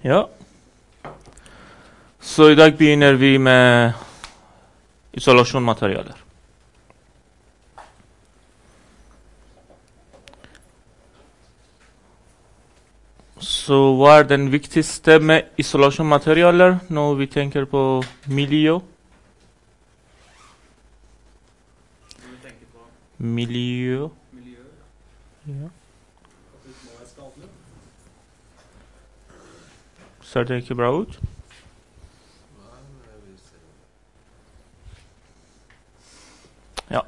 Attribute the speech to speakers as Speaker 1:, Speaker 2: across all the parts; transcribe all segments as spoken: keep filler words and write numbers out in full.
Speaker 1: Ja. Så i dag begynner vi med isolasjonsmaterialer. Så hva er den viktigste med isolasjonsmaterialer når vi tenker på miljø? Miljø.
Speaker 2: Miljø.
Speaker 1: Ja.
Speaker 2: At det må være skadelig.
Speaker 1: Ser det ikke bra ut? Ja.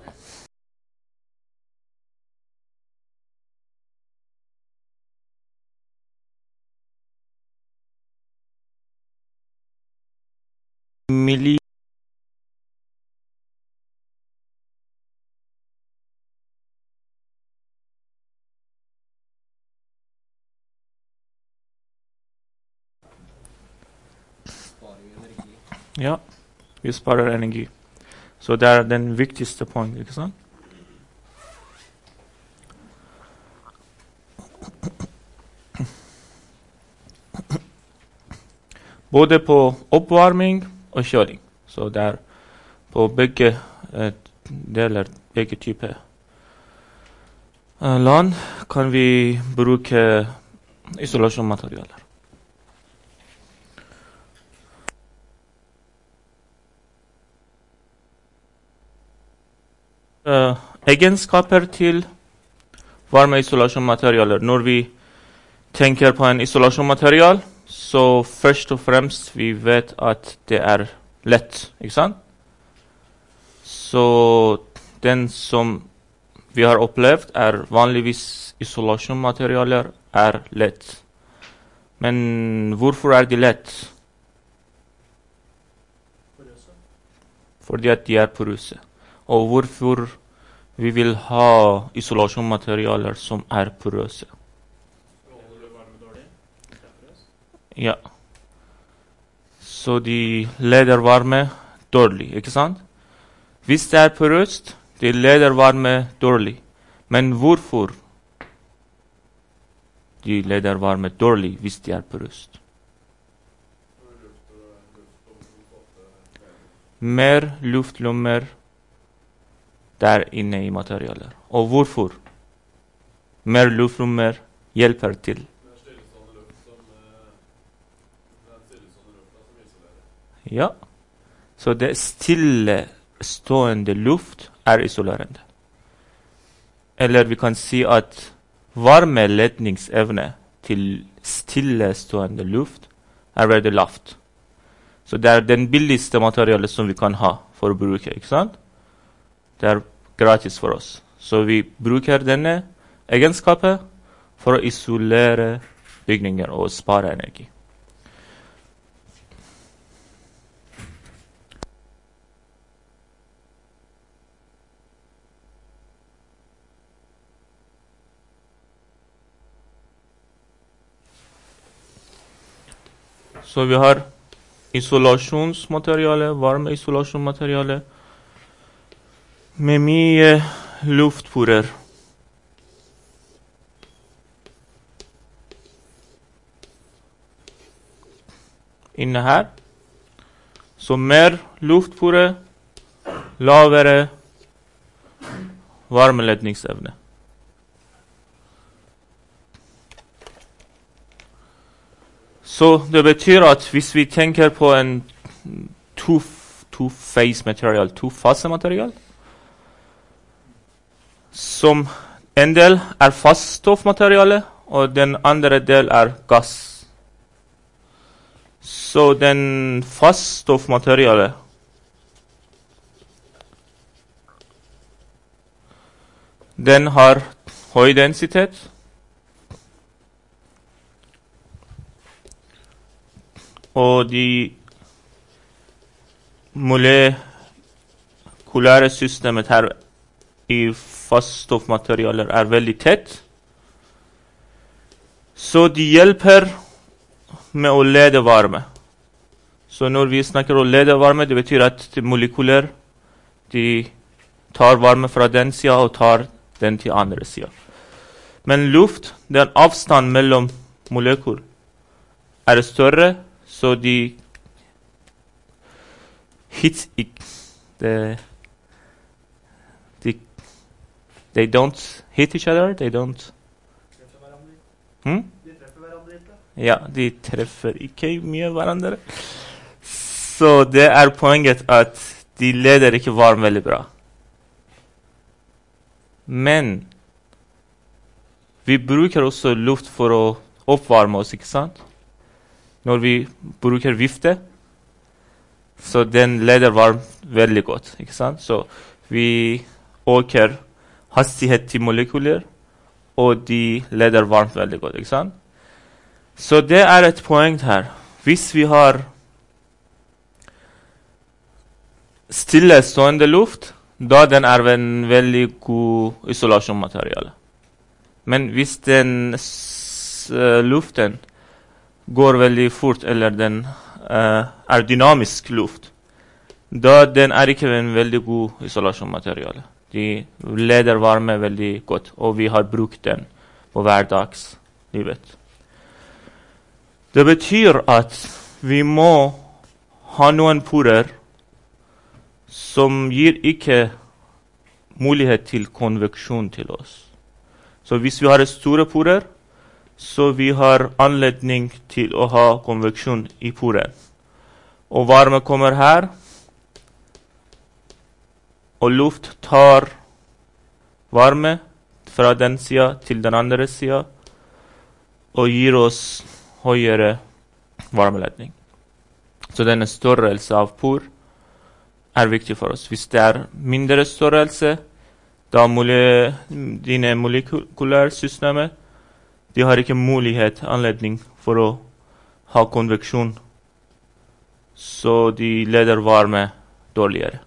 Speaker 1: Miljø.
Speaker 2: Sparing av energi.
Speaker 1: Ja, vi sparer energi. Så det er den viktigste poeng, ikke sant? Både på oppvarming og kjøling. Så det er på begge eh, deler, begge typer eh, land kan vi bruke isolasjonsmaterialer. Uh, egenskaper til varmeisolasjonsmaterialer. Når vi tenker på en isolasjonsmaterial, så først og fremst vi vet at det er lett, ikke sant? Så den som vi har opplevd er vanligvis isolasjonsmaterialer er lett. Men hvorfor er de lett?
Speaker 2: Porøse.
Speaker 1: Fordi at de er porøse. Og hvorfor vi vil ha isolasjonsmaterialer som er porøse.
Speaker 2: Holder du varme dårlig? Porøs?
Speaker 1: Ja. Så de leder varme dårlig, ikke sant? Hvis det er porøst, de leder varme dårlig. Men hvorfor de leder varme dårlig hvis de er porøst? Mer luftlommer der inne i materialer. Og hvorfor? Mer luftrommer hjelper til. Ja, så det stillestående luft er isolerende. Eller vi kan si at varmeledningsevne til stillestående luft er veldig lavt. Så det er den billigste materialet som vi kan ha for å bruke, ikke sant? Det er gratis for oss. Så vi bruker denne egenskapen for å isolere bygninger og spare energi. Så vi har isolasjonsmateriale, varmeisolasjonsmateriale, med mye luftporer. Inne her. Så mer luftporer, lavere varmeledningsevne. Så det betyr at hvis vi tenker på en two-phase material, to-fase material, som en del er faststoffmateriale, og den andre del er gass. Så den faststoffmateriale den har høy densitet, og de molekylære systemet her i faststoffmaterialer er veldig tett. Så de hjelper med å lede varme. Så når vi snakker om lede varme, det betyr at de molekyler de tar varme fra den siden og tar den til andre siden. Men luft, den avstand mellom molekyler, er større, så de hit ik- the, de, they don't hit each other, they don't
Speaker 2: Treffer hverandre.
Speaker 1: hmm?
Speaker 2: De treffer hverandre ikke.
Speaker 1: Ja, de treffer ikke mye hverandre. Så det er poenget at de leder ikke varm veldig bra. Men vi bruker også luft for å oppvarme oss, ikke sant? Når vi bruker vifte, så den leder varm veldig godt, ikke sant? Så vi øker hastighet til molekyler, og de leder varmt veldig godt, ikke sant? Så det er et poeng her. Hvis vi har stille stående luft, da den er en veldig god isolasjonsmateriale. Men hvis den s uh, luften går veldig fort, eller den uh, er dynamisk luft, da den er ikke en veldig god isolasjonsmateriale. De leder varme veldig godt, og vi har brukt den på hverdagslivet. Det betyr at vi må ha noen porer som gir ikke mulighet til konveksjon til oss. Så hvis vi har store porer, så vi har anledning til å ha konveksjon i poren. Og varme kommer her, og luft tar varme fra den sida til den andre sida, og gir oss høyere varmeledning. Så denne størrelse av por er viktig for oss. Hvis det er mindre størrelse, da mole, dine molekylære systemer, de har ikke mulighet, anledning for å ha konveksjon, så de leder varme dårligere.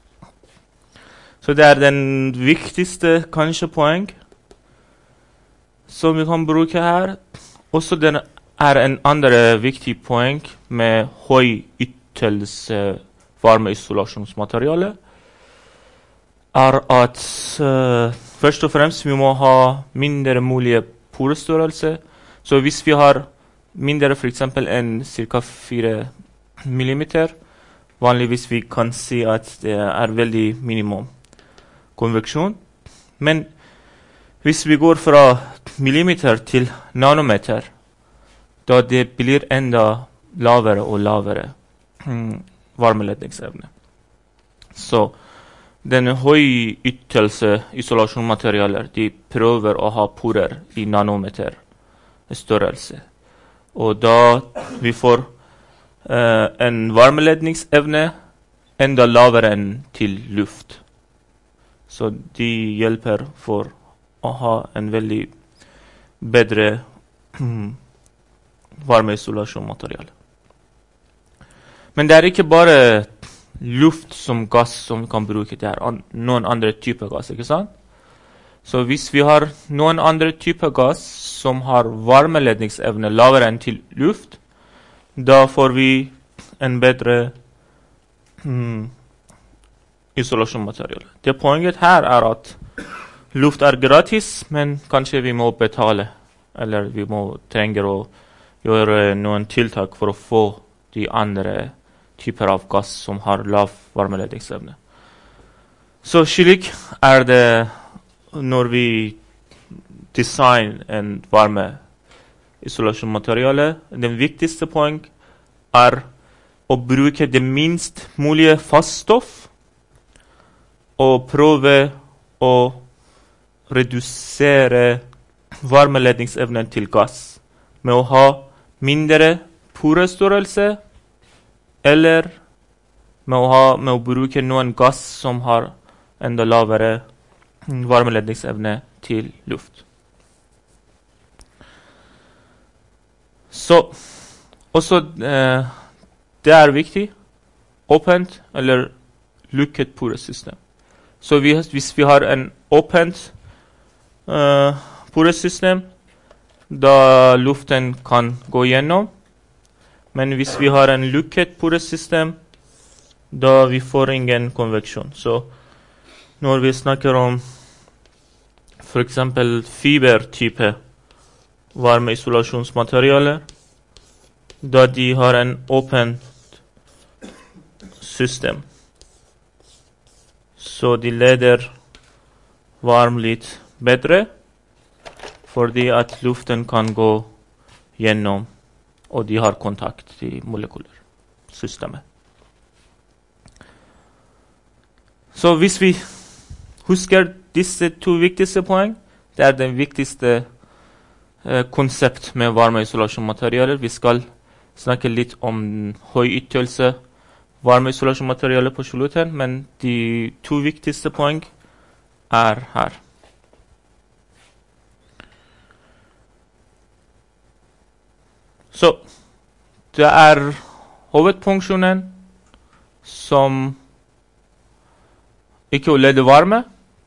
Speaker 1: Så det er den viktigste kanskje poeng som vi kan bruke her. Også den er en andre viktig poeng med høy ytelse varmeisolasjonsmateriale, er at uh, først og fremst vi må ha mindre mulige porestørrelse. Så hvis vi har mindre for eksempel enn ca. fire millimeter, vanligvis vi kan si at det er veldig minimum konveksjon. Men hvis vi går fra millimeter til nanometer, da det blir enda lavere og lavere mm, varmeledningsevne. Så denne høy ytelse isolasjonsmaterialer, de prøver å ha porer i nanometer størrelse. Og da vi får uh, en varmeledningsevne enda lavere enn til luft. Så de hjelper for å ha en veldig bedre varmeisolasjonsmateriale. Men det er ikke bare luft som gass som vi kan bruke. Det er an noen andre typer gass, ikke sant? Så hvis vi har noen andre typer gass som har varmeledningsevne lavere enn til luft, da får vi en bedre mm, isolasjonsmateriale. Det poenget her er at luft er gratis, men kanskje vi må betale, eller vi må trenger å gjøre noen tiltak for å få de andre typer av gass som har lav varmeledningsevne. Så slik er det når vi designer en varmeisolasjonsmateriale. Den viktigste poeng er å bruke det minst mulige faststoff og prøve å redusere varmeledningsevnen til gass med å ha mindre porestørrelse, eller med å, ha, med å bruke noen gass som har enda lavere varmeledningsevne til luft. Så også eh, det er viktig, åpent eller lukket poresystem. Så vi, hvis vi har en åpent eh, poresystem, da luften kan gå gjennom. Men hvis vi har en lukket poresystem, da vi får ingen konveksjon. Så når vi snakker om for eksempel fibertype varmeisolasjonsmaterialer, da de har en åpen system. Så de leder varm litt bedre, fordi at luften kan gå gjennom, og de har kontakt i molekylærsystemet. Så hvis vi husker disse to viktigste poeng, det er den viktigste eh, konsept med varmeisolasjonsmaterialer. Vi skal snakke litt om høyhyttelse varmeisolasjonsmaterialer på slutten, men de to viktigste poeng er her. Så det er hovedfunksjonen som ikke å lede varme,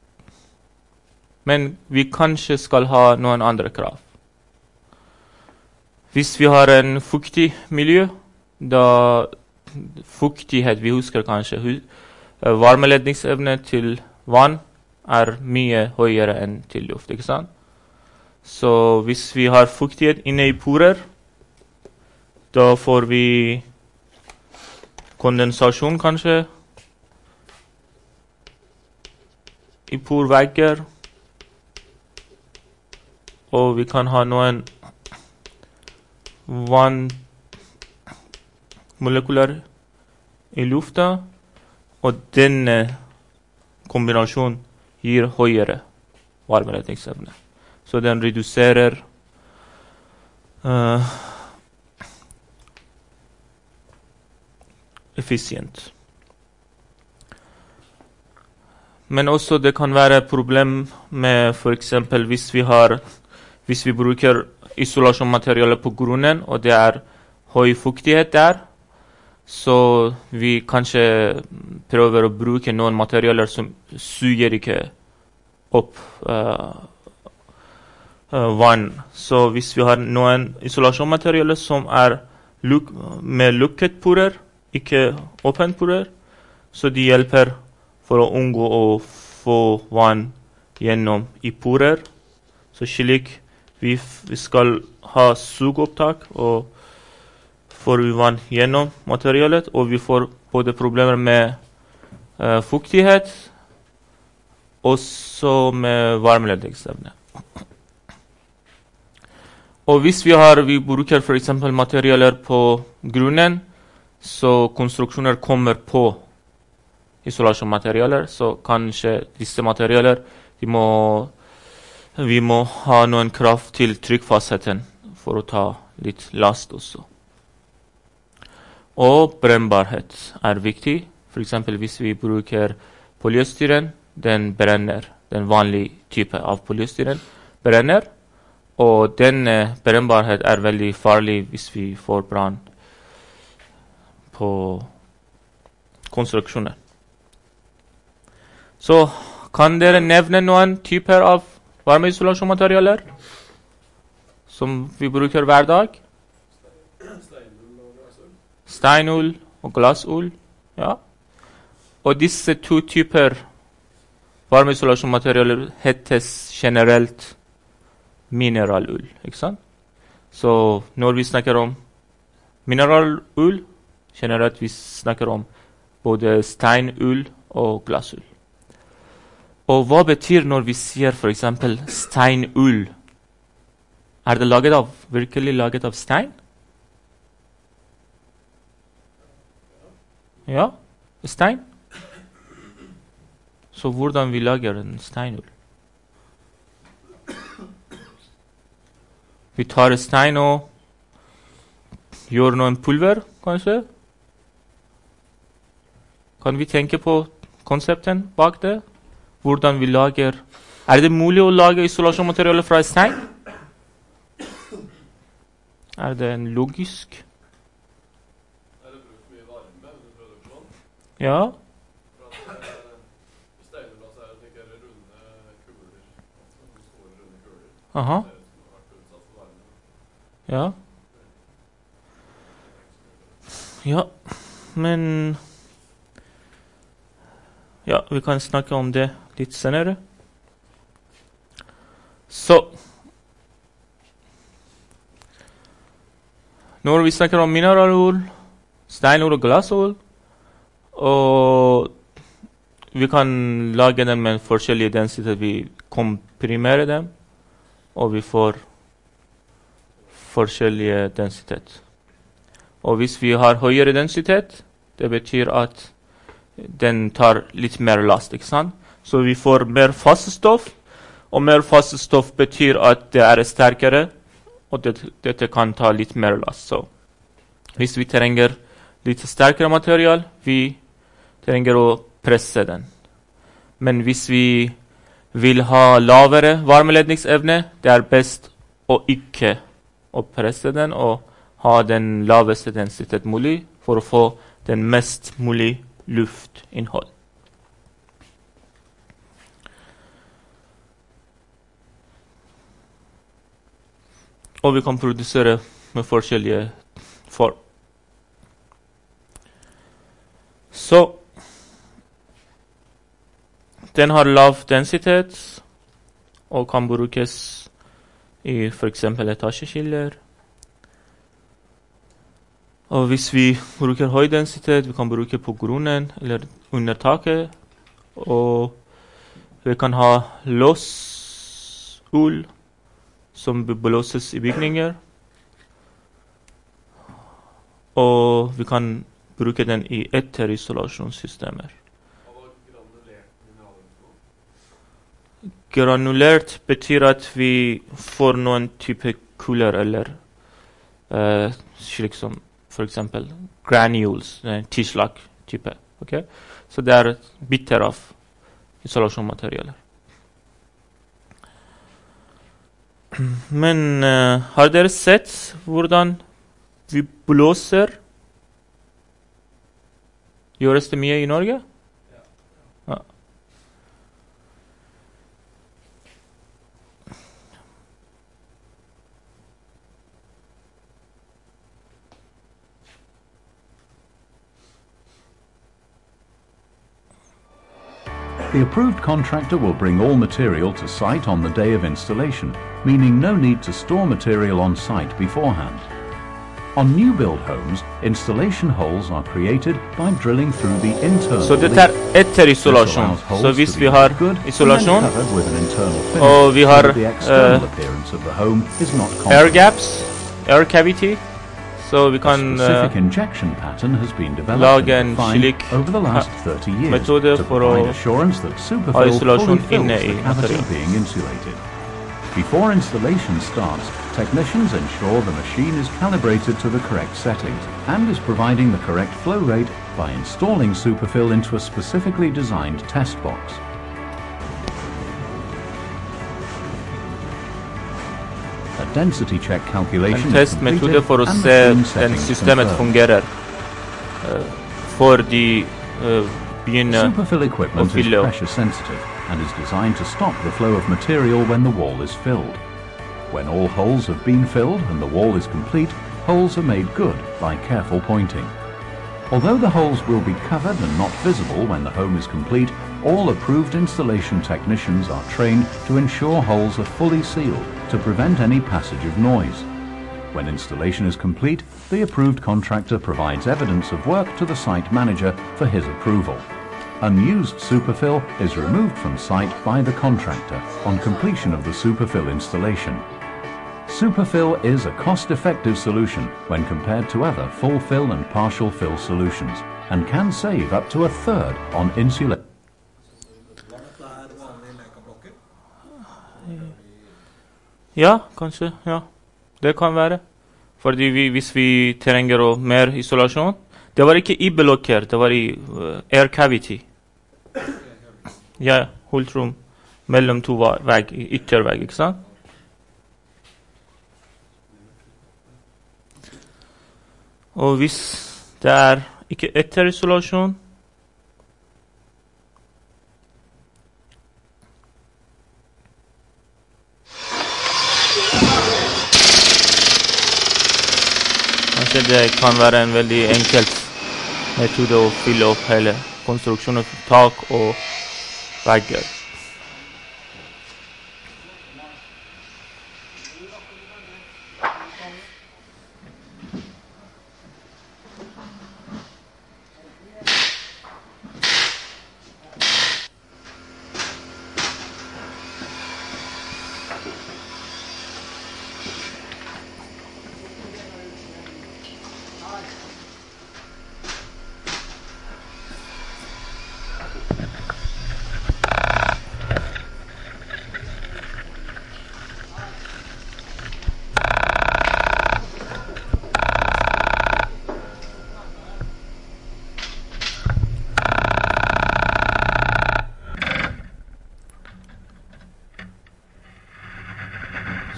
Speaker 1: men vi kanskje skal ha noen andre krav. Hvis vi har en fuktig miljø, da fuktighet, vi husker kanskje, varmeledningsevne til vann er mye høyere enn til luft, ikke sant? Så hvis vi har fuktighet inne i porer, da får vi kondensasjon kanskje i porvegger, og vi kan ha noen vannmolekyler i lufta, og denne kombinasjonen gir høyere varmeledningsevne. Så den reduserer uh, effisient. Men også det kan være problem med for eksempel hvis vi har hvis vi bruker isolasjonsmateriale på grunnen, og det er høy fuktighet der, så vi kanskje prøver å bruke noen materialer som suger ikke opp uh, uh, vann. Så hvis vi har noen isolasjonsmaterialer som er luk med lukket porer, ikke åpent porer, så de hjelper for å unngå å få vann gjennom i porer. Så slik vi, vi skal ha sugopptak, og får vi vann gjennom materialet, og vi får både problemer med uh, fuktighet, også med varmeledningsevne. Og hvis vi har, vi bruker for eksempel materialer på grunnen, så konstruksjoner kommer på isolasjonsmaterialer, så kanskje disse materialer, de må, vi må ha noen krav til trykkfastheten for å ta litt last også. Og brennbarhet er viktig. For eksempel hvis vi bruker polyestyren, den brenner, den vanlige type av polyestyren brenner, og denne brennbarhet er veldig farlig hvis vi får brann på konstruksjoner. Så kan dere nevne noen typer av varmeisolasjonsmaterialer som vi bruker hver dag? Steinull og glassull. Ja. Og disse to typer varmeisolasjonsmaterialer hetes generelt mineralull, ikke sant? Så når vi snakker om mineralull, generelt vi snakker om både steinull og glassull. Og hva betyr når vi sier for eksempel steinull? Er det laget av, virkelig laget av stein? Ja, stein. Så hvordan vi lager en steinull? Vi tar stein og gjør noen pulver, kanskje? Kan vi tenke på konsepten bak det? Hvordan vi lager... Er det mulig å lage isolasjonsmateriale fra stein? Er det en logisk?
Speaker 2: Er det brukt mye varme under produksjon?
Speaker 1: Ja.
Speaker 2: Steineplass er at det ikke er runde kuler. Store runde kuler.
Speaker 1: Aha.
Speaker 2: Det er som har vært utsatt for varme.
Speaker 1: Ja. Ja, men... Ja, vi kan snakke om det litt senere. Så Når vi snakker om mineralull, steinull og glassull, og vi kan lage dem med forskjellige densitet. Vi komprimerer dem, og vi får forskjellige densitet. Og hvis vi har høyere densitet, det betyr at den tar litt mer last, ikke sant? Så vi får mer fast stoff, og mer fast stoff betyr at det er sterkere, og det, dette kan ta litt mer last. Så hvis vi trenger litt sterkere material, vi trenger å presse den. Men hvis vi vil ha lavere varmeledningsevne, det er best å ikke å presse den og ha den laveste densitet mulig for å få den mest mulig luftinnhold. Og vi kan produsere med forskjellige form. Så den har lav densitet og kan brukes i for eksempel etasjeskiller. Og hvis vi bruker høy densitet, vi kan bruke på grunnen eller under taket. Og vi kan ha låsull som blåses i bygninger. Og vi kan bruke den i etterisolasjonssystemer. Granulert betyr at vi får noen type kuler eller uh, slik som for eksempel granules, en tislak type. Okay? Så det er biter av isolasjonsmaterialer. Men uh, har dere sett hvordan vi blåser? Gjøres det mye i Norge? Ja.
Speaker 3: The approved contractor will bring all material to site on the day of installation, meaning no need to store material on site beforehand. On new build homes, installation holes are created by drilling through the internal.
Speaker 1: Så det er etterisolasjon. Så hvis vi har isolasjon, og vi har uh, air gaps, air cavity, så vi kan uh, lage en slik metode for å ha isolasjon inne i materialet.
Speaker 3: Before installation starts, technicians ensure the machine is calibrated to the correct settings and is providing the correct flow rate by installing Superfill into a specifically designed test box. A density check calculation
Speaker 1: En testmetode for å se den systemet fungerer uh, for de uh, begynner
Speaker 3: Superfill equipment is pressure sensitive and is designed to stop the flow of material when the wall is filled. When all holes have been filled and the wall is complete, holes are made good by careful pointing. Although the holes will be covered and not visible when the home is complete, all approved installation technicians are trained to ensure holes are fully sealed to prevent any passage of noise. When installation is complete, the approved contractor provides evidence of work to the site manager for his approval. Unused Superfill is removed from site by the contractor on completion of the Superfill installation. Superfill is a cost-effective solution when compared to other full fill and partial fill solutions and can save up to a third on insulation.
Speaker 1: Ja, kanskje, ja. Det kan være. Fordi vi, hvis vi trenger å mer isolasjon, det var ikke i blokker, det var i uh, air cavity. Ja, hultrom mellom to vegg, yttervegg, ikke sant? Og hvis det er ikke etterisolasjon, kanskje det kan være en veldig enkelt metode å fylle opp hele konstruksjonen av tak og vegger.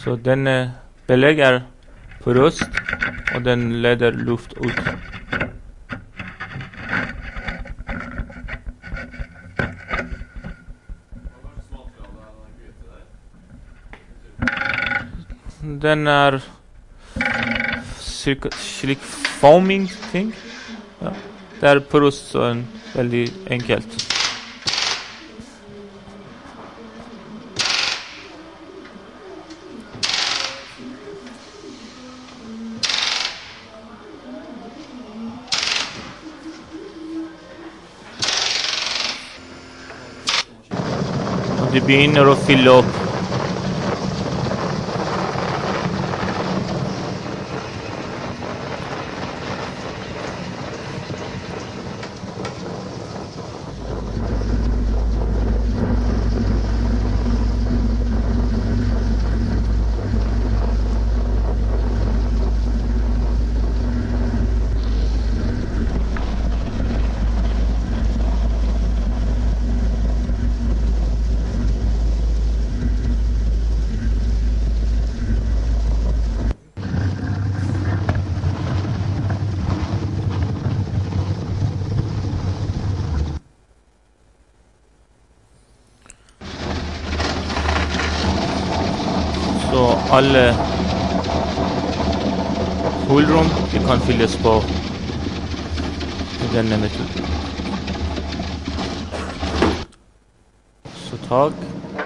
Speaker 1: Så denne belegg er porøst, og den leder luft ut. Den er cirka slik foaming ting. Ja. Det er porøst, så en veldig enkelt. De begynner å fylle opp. Så alle hulrom de kan fylles på denne metoden. Så tak.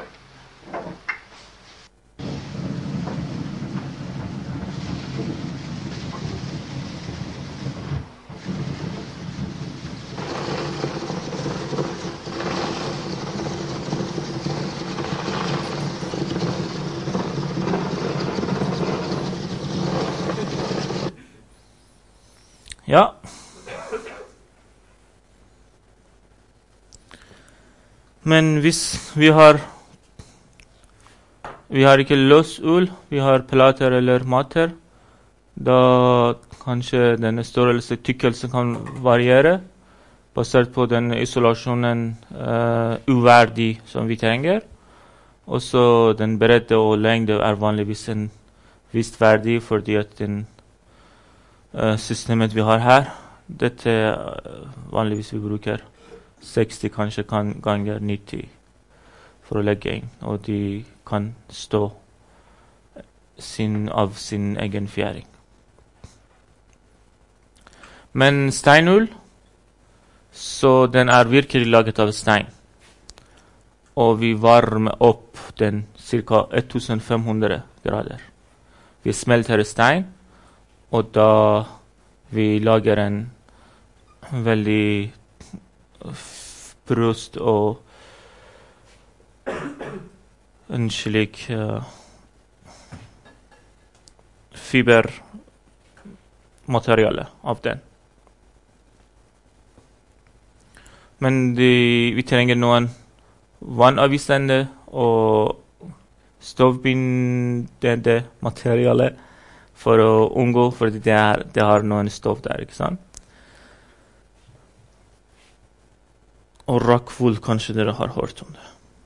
Speaker 1: Ja. Men hvis vi har vi har ikke løs ull, vi har plater eller matter, da kanskje denne størrelse tykkelse kan variere, basert på den isolasjonen uh, uverdig som vi trenger. Også den bredde og lengde er vanligvis en viss verdi, fordi at den uh, systemet vi har her, dette uh, vanligvis vi bruker seksti kanskje kan, ganger nitti for å legge inn, og de kan stå sin, av sin egen fjæring. Men steinull, så den er virkelig laget av stein. Og vi varmer opp den ca. femten hundre grader. Vi smelter stein, og da vi lager en veldig brust og en slik uh, fibermateriale av den. Men de, vi trenger noen vannavvisende og støvbindende materiale for å unngå, fordi det, er, det har noen støv der, ikke sant? Og rockwool, kanskje dere har hørt om det.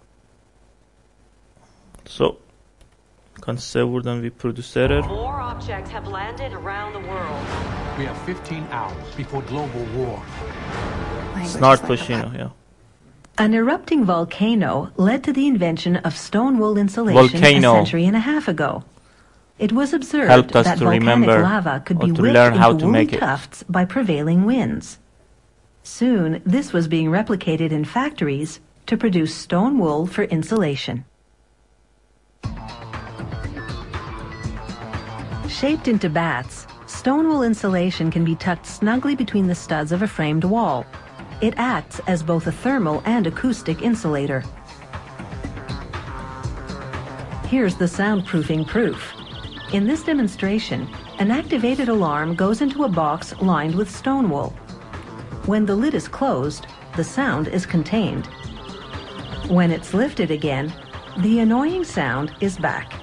Speaker 1: Så, kan se hvordan vi produserer.
Speaker 4: More objects have landed around the world.
Speaker 5: We have fifteen hours before global war.
Speaker 1: Snart på kino, ja.
Speaker 6: An erupting volcano led to the invention of stone wool insulation
Speaker 1: Volcano.
Speaker 6: a century and a half ago. It was observed
Speaker 1: Helped us
Speaker 6: that
Speaker 1: to
Speaker 6: volcanic
Speaker 1: remember
Speaker 6: lava could
Speaker 1: or
Speaker 6: be
Speaker 1: to
Speaker 6: whipped
Speaker 1: learn how
Speaker 6: into
Speaker 1: to
Speaker 6: woolly
Speaker 1: make it.
Speaker 6: tufts by prevailing winds. Soon, this was being replicated in factories to produce stone wool for insulation. Shaped into bats, stone wool insulation can be tucked snugly between the studs of a framed wall. It acts as both a thermal and acoustic insulator. Here's the soundproofing proof. In this demonstration, an activated alarm goes into a box lined with stone wool. When the lid is closed, the sound is contained. When it's lifted again, the annoying sound is back.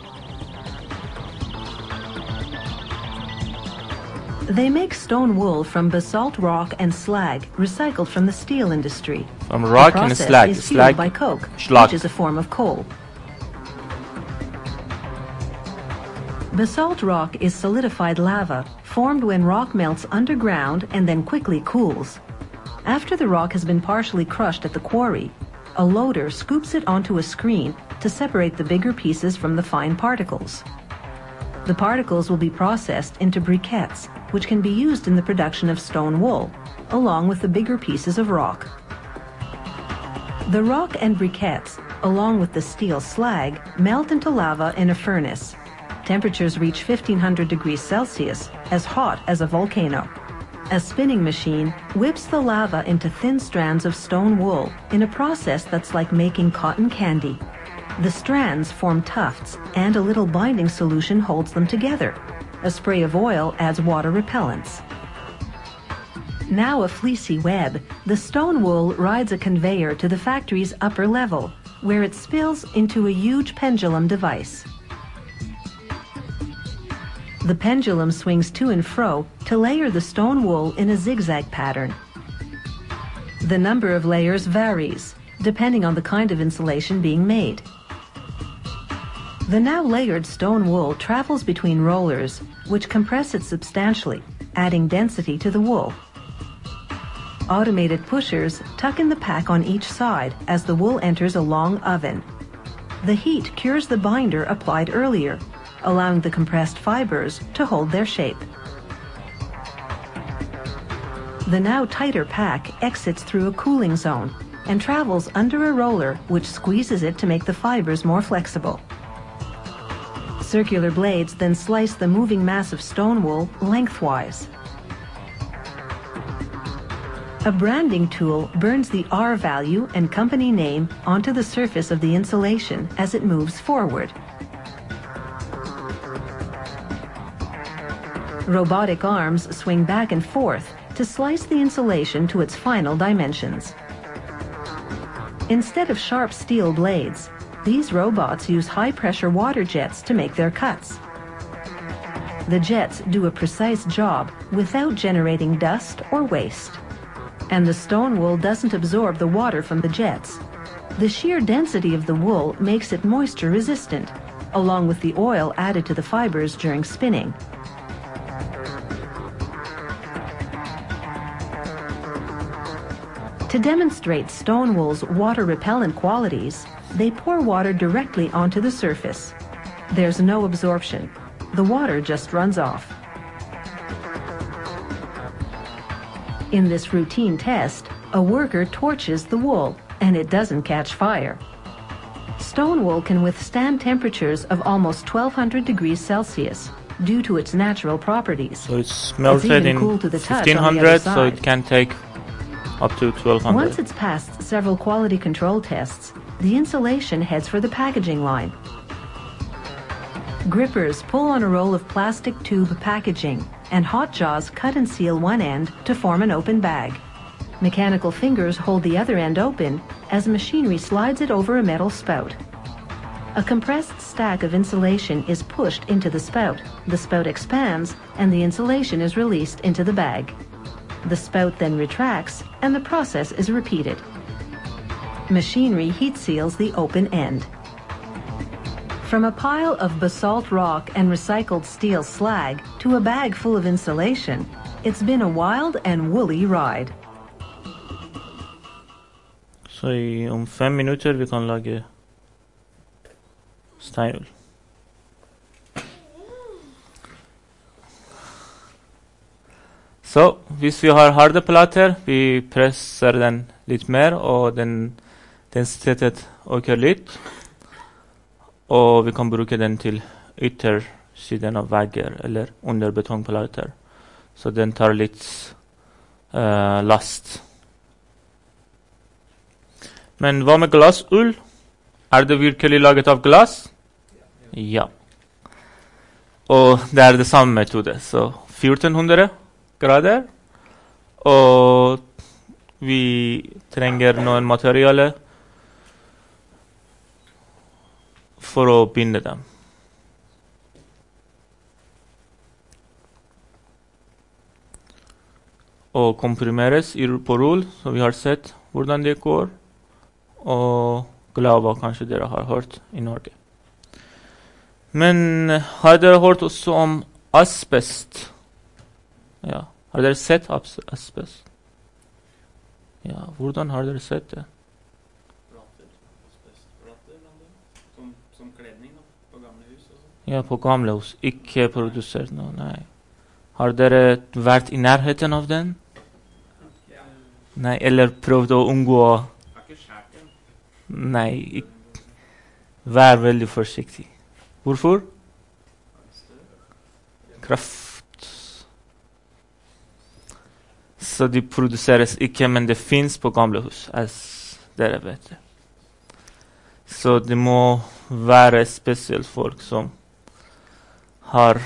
Speaker 6: They make stone wool from basalt rock and slag, recycled from the steel industry.
Speaker 1: From rock
Speaker 6: the
Speaker 1: and
Speaker 6: process
Speaker 1: slag.
Speaker 6: is
Speaker 1: Slag.
Speaker 6: fueled by coke,
Speaker 1: Schlag.
Speaker 6: which is a form of coal. Basalt rock is solidified lava formed when rock melts underground and then quickly cools. After the rock has been partially crushed at the quarry, a loader scoops it onto a screen to separate the bigger pieces from the fine particles. The particles will be processed into briquettes, which can be used in the production of stone wool, along with the bigger pieces of rock. The rock and briquettes, along with the steel slag, melt into lava in a furnace. Temperatures reach fifteen hundred degrees Celsius, as hot as a volcano. A spinning machine whips the lava into thin strands of stone wool in a process that's like making cotton candy. The strands form tufts, and a little binding solution holds them together. A spray of oil adds water repellents. Now a fleecy web, the stone wool rides a conveyor to the factory's upper level, where it spills into a huge pendulum device. The pendulum swings to and fro to layer the stone wool in a zigzag pattern. The number of layers varies, depending on the kind of insulation being made. The now layered stone wool travels between rollers, which compress it substantially, adding density to the wool. Automated pushers tuck in the pack on each side as the wool enters a long oven. The heat cures the binder applied earlier, allowing the compressed fibers to hold their shape. The now tighter pack exits through a cooling zone and travels under a roller which squeezes it to make the fibers more flexible. Circular blades then slice the moving mass of stone wool lengthwise. A branding tool burns the R value and company name onto the surface of the insulation as it moves forward. Robotic arms swing back and forth to slice the insulation to its final dimensions. Instead of sharp steel blades, these robots use high-pressure water jets to make their cuts. The jets do a precise job without generating dust or waste. And the stone wool doesn't absorb the water from the jets. The sheer density of the wool makes it moisture resistant, along with the oil added to the fibers during spinning. To demonstrate stone wool's water-repellent qualities, they pour water directly onto the surface. There's no absorption. The water just runs off. In this routine test, a worker torches the wool, and it doesn't catch fire. Stone wool can withstand temperatures of almost twelve hundred degrees Celsius due to its natural properties.
Speaker 1: So it's melted in
Speaker 6: cool to the touch
Speaker 1: fifteen
Speaker 6: on the
Speaker 1: hundred,
Speaker 6: other
Speaker 1: so
Speaker 6: side.
Speaker 1: it can take up to twelve hundred.
Speaker 6: Once it's passed several quality control tests, the insulation heads for the packaging line. Grippers pull on a roll of plastic tube packaging, and hot jaws cut and seal one end to form an open bag. Mechanical fingers hold the other end open as machinery slides it over a metal spout. A compressed stack of insulation is pushed into the spout. The spout expands, and the insulation is released into the bag. The spout then retracts, and the process is repeated. Machinery heat seals the open end. From a pile of basalt rock and recycled steel slag to a bag full of insulation, it's been a wild and woolly ride.
Speaker 1: Så i om fem minutter vi kan lage steinull. Så hvis vi har harde plater, vi presser den litt mer, og den densiteten øker litt. Og vi kan bruke den til yttersiden av vegger, eller under betongplater. Så den tar litt uh, last. Men hva med glassull? Er det virkelig laget av glass? Ja. Og det er det samme metode. Så fjorten hundre grader. Og vi trenger noen materiale for å binde dem. Og komprimeres i, på rull, så vi har sett hvordan det går. Og glava kanskje dere har hørt i Norge. Men har dere hørt også om asbest? Ja, har dere sett abs- asbest? Ja, hvordan har dere sett det?
Speaker 7: Ratter. Asbestratter, som, som kledning da, på gamle hus og sånn.
Speaker 1: Ja, på gamle hus. Ikke produsert noe, nei. Har dere vært i nærheten av den?
Speaker 7: Ja.
Speaker 1: Nei, eller prøvd å unngå?
Speaker 7: Jeg har ikke skjært den.
Speaker 1: Nei, ikk- vær veldig forsiktig. Hvorfor? Kraft. Så de produseres ikke, men det finnes på gamle hus, as dere vet det. Så det må være spesielt folk som har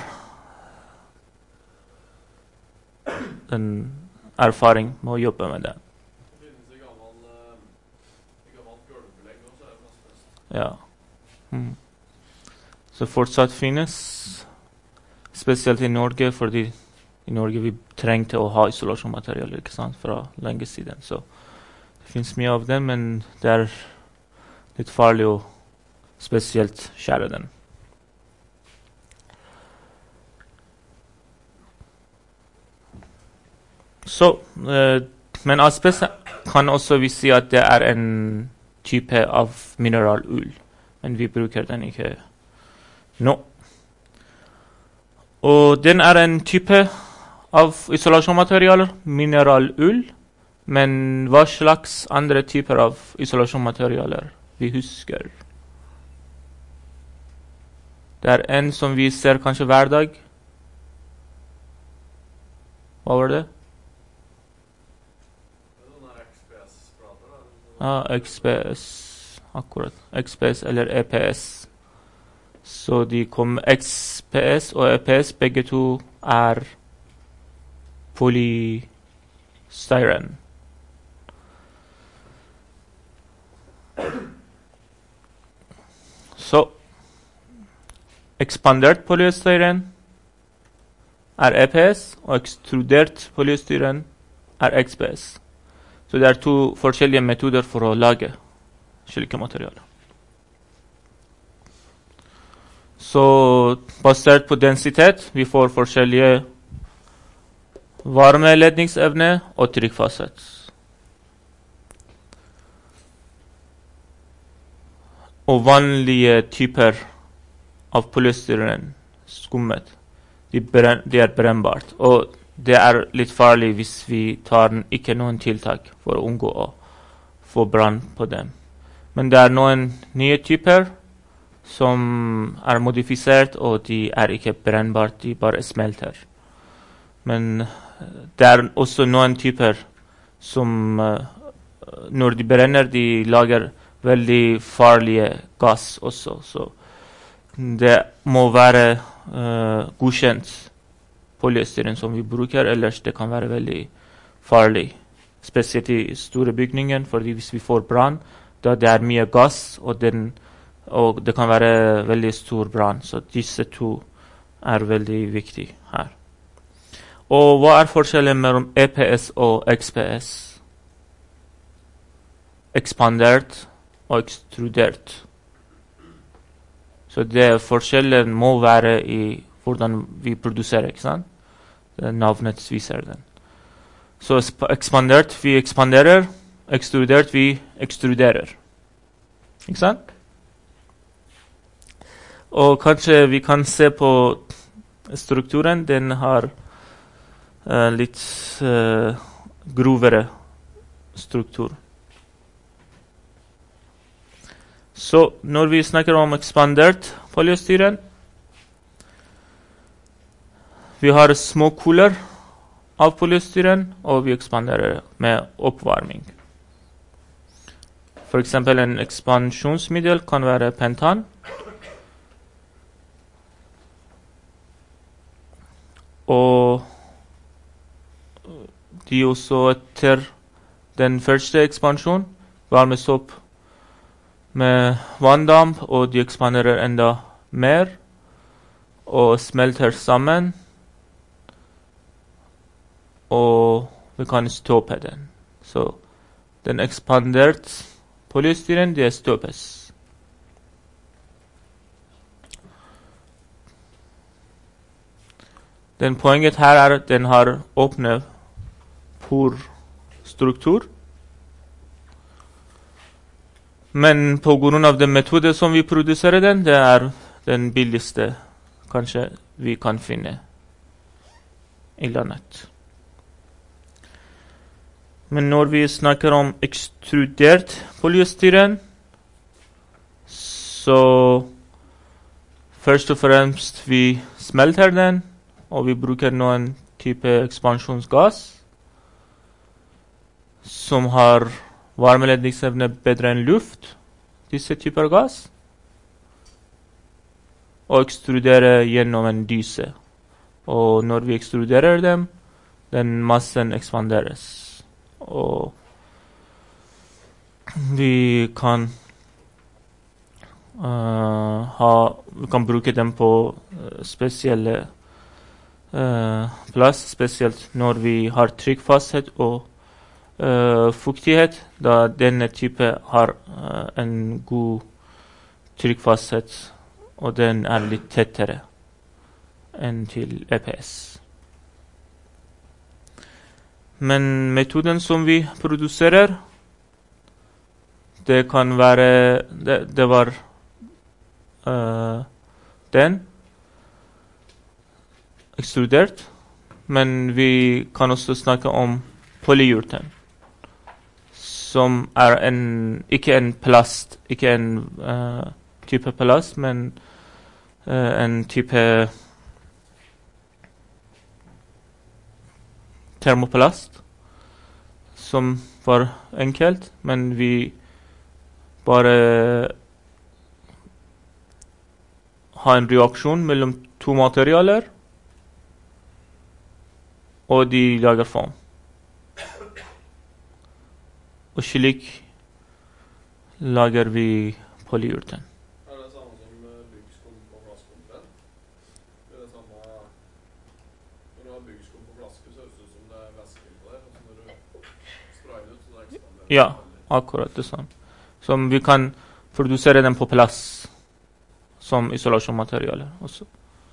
Speaker 1: en erfaring med å jobbe med det.
Speaker 2: Det finnes i gammel, eh, i gammelt gulvbelegg også, er det asbest.
Speaker 1: Ja. Mm. Så fortsatt finnes, spesielt i Norge, fordi i Norge vi trengte å ha isolasjonsmaterialer, ikke sant, fra lenge siden. Så det finnes mye av den, men det er litt farlig å spesielt skjære den. Så, eh, men asbest kan også vi si at det er en type av mineralull, men vi bruker den ikke nå. Og den er en type av isolasjonsmaterialer, mineralull, men hva slags andre typer av isolasjonsmaterialer vi husker? Det er en som vi ser kanskje hver dag. Hva var det?
Speaker 2: Det er sånne her X P S-plater da.
Speaker 1: Ja, X P S, akkurat. X P S eller E P S. Så de kom X P S og E P S, begge to er polystyren. Så ekspandert polystyren er E P S, og ekstrudert polystyren er X P S. Så det er to forskjellige metoder for å lage slike materialer. Så basert på densitet, vi får forskjellige varmeledningsevne og trykkfasthet. Og vanlige typer av polystyren, skummet, de, brenn, de er brennbart. Og det er litt farlig hvis vi tar ikke noen tiltak for å unngå å få brann på dem. Men det er noen nye typer som er modifisert, og de er ikke brennbart, de bare smelter. Men det er også noen typer som når de brenner, de lager veldig farlige gass også. Så det må være uh, godkjent polystyren som vi bruker, ellers det kan være veldig farlig. Spesielt i store bygninger, fordi hvis vi får brann, da det er mye gass, og, den, og det kan være veldig stor brann. Så disse to er veldig viktige her. Og hva er forskjellen mellom E P S og X P S? Ekspandert og ekstrudert. Så det forskjellen må være i hvordan vi produserer, ikke sant? Det navnet viser den. Så ekspandert, vi ekspanderer. Ekstrudert, vi ekstruderer. Ikke sant? Og kanskje vi kan se på strukturen. Den har uh, litt uh, grovere struktur. Så når vi snakker om ekspandert polystyren, vi har små kuler av polystyren, og vi ekspanderer med oppvarming. For eksempel en ekspansjonsmiddel kan være pentan. Og de også etter den første ekspansjonen varmes opp med vanndamp, og de ekspanderer enda mer og smelter sammen, og vi kan stoppe den. Så den ekspandert polystyren, det stoppes. Den poenget her er at den har åpne porstruktur. Men på grunn av den metode som vi produserer den, det er den billigste kanskje vi kan finne i landet. Men når vi snakker om ekstrudert polyestyren, så først og fremst vi smelter den, og vi bruker noen type ekspansjonsgass som har varmeledningsevne bedre enn luft, disse typer gass, og ekstruderer gjennom en dyse. Og når vi ekstruderer dem, den massen ekspanderes. Og vi kan uh, ha, vi kan bruke dem på uh, spesielle uh, plass, spesielt når vi har trykkfasthet og uh, fuktighet, da denne type har uh, en god trykkfasthet, og den er litt tettere enn til E P S. Men metoden som vi produserer, det kan være, det, det var uh, den, ekstrudert, men vi kan også snakke om polyurten, som er en, ikke en plast, ikke en uh, type plast, men uh, en type termoplast, som var enkelt, men vi bare har en reaksjon mellom to materialer, og de lager form. Og slik lager vi polyurten.
Speaker 2: Er det samme som byggskum på glasskomponent? Er det samme når du har byggskum på flaske, så høres det ut som det er væske på der, og så når du sprayer ut, så det ekspanderer.
Speaker 1: Ja, akkurat det samme. Som vi kan produsere den på plass som isolasjonsmateriale også.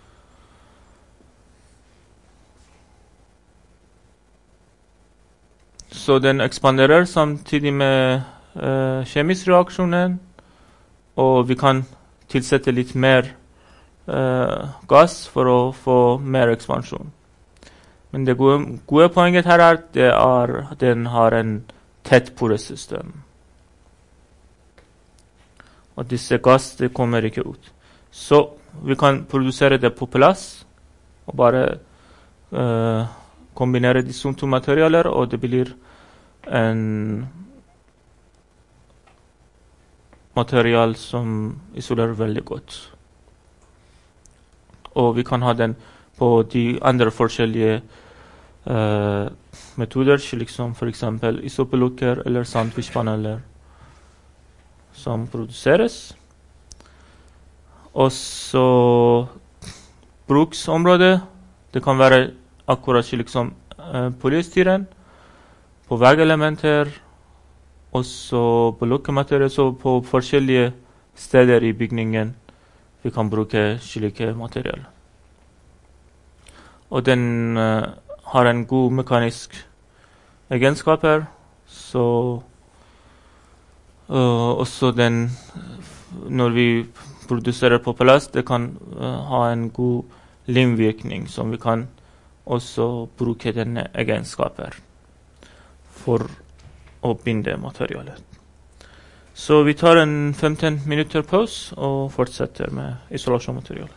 Speaker 1: Så den ekspanderer samtidig med uh, kjemisk reaksjonen, og vi kan tilsette litt mer uh, gass for å få mer ekspansjon. Men det gode, gode poenget her er at det er, den har en tett poresystem. Og disse gass det kommer ikke ut. Så vi kan produsere det på plass, og bare uh, kombinere disse to materialer, og det blir en material som isolerer veldig godt. Og vi kan ha den på de andre forskjellige uh, metoder, slik som for eksempel isopelukker eller sandwichpaneler som produseres. Og så bruksområdet, det kan være akkurat slik som uh, polyestyren, på veggelementer, og så på lukkematerialer, så på forskjellige steder i bygningen vi kan bruke slike materialer. Og den uh, har en god mekanisk egenskaper, så uh, også den, når vi produserer på plass, det kan uh, ha en god limvirkning, som vi kan også bruke denne egenskaper for å binde materialet. Så vi tar en femten minutter pause og fortsetter med isolasjonsmaterialet.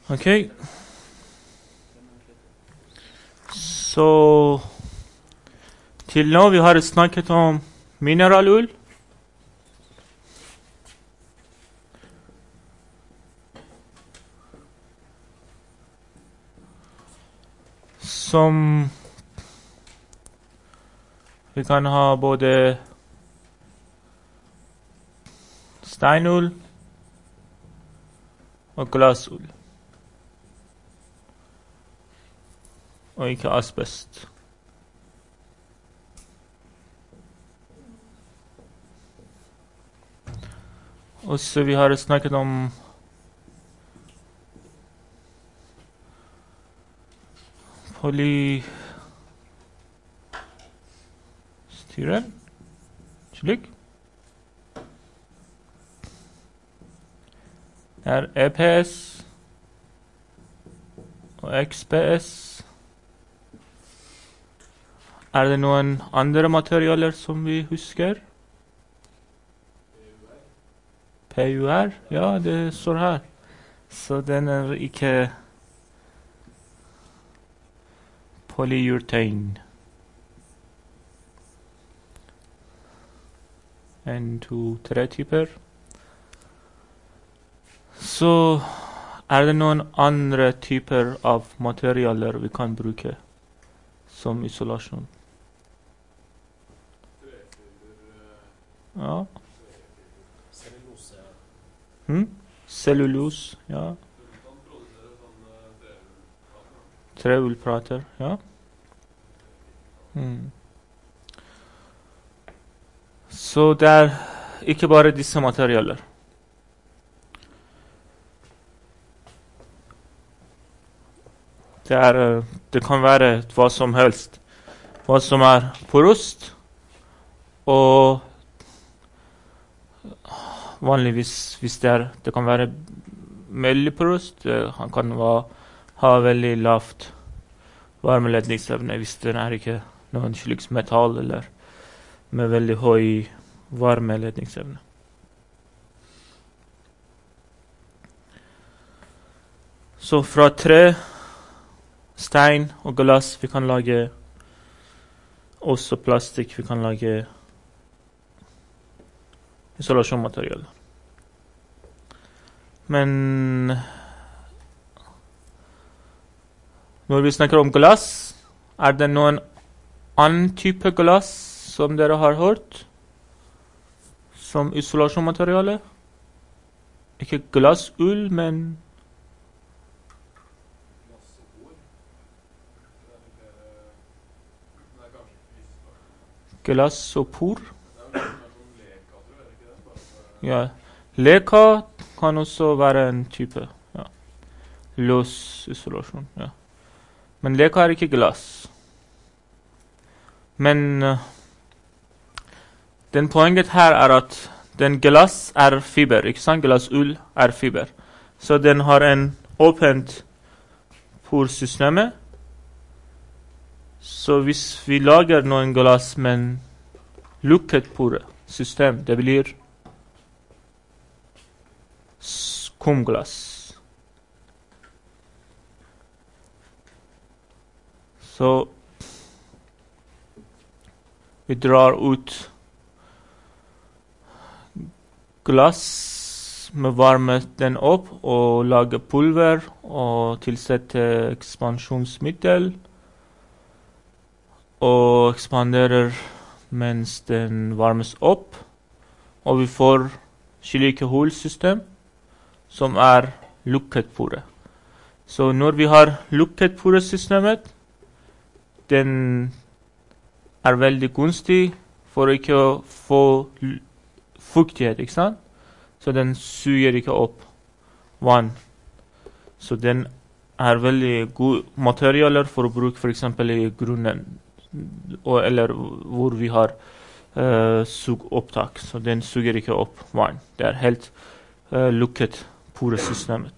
Speaker 1: Ok. Så til nå vi har snakket om mineralull. Som vi kan ha både steinull og glassull. Og ikke asbest. Og så vi har snakket om polystyren, slik. Det er E P S og X P S. Er det noen andre materialer som vi husker? P U R? Ja, det står her. Så den er ikke polyurethane. En, to, tre typer. Så er det noen andre typer av materialer vi kan bruke som isolasjon. Ja. Hmm? Cellulose, ja. Treullplater, ja. Hmm. Så det er ikke bare disse materialer. Det, er, det kan være hva som helst. Hva som er porøst, og vanligvis hvis det er, det kan være veldig porøst, han kan va, ha veldig lavt varmeledningsevne hvis det er ikke noen slags metall eller med veldig høy varmeledningsevne. Så fra tre, stein og glass vi kan lage, også plastikk vi kan lage isolasjonsmateriale. Men når vi snakker om glass, er det noen annen type glass som dere har hørt som isolasjonsmateriale? Ikke glassull, men glassopor. Ja, leka kan også være en type. Ja. Løs isolasjon. Ja. Men leka er ikke glass. Men uh, den poenget her er at den glass er fiber, ikke sant? Glassull er fiber. Så den har en åpent porsysteme. Så hvis vi lager noen glass med en lukket porsystem, det blir skumglass. Så vi drar ut glass med varme den opp og lager pulver og tilsetter ekspansjonsmiddel og ekspanderer mens den varmes opp, og vi får slike hullsystem som er lukket pore. Så når vi har lukket poresystemet, den er veldig gunstig for ikke å få fuktighet, ikke sant? Så den suger ikke opp vann. Så den er veldig god materialer for å bruke for eksempel i grunnen, og, eller hvor vi har uh, sugopptak. Så den suger ikke opp vann. Det er helt uh, lukket poresystemet.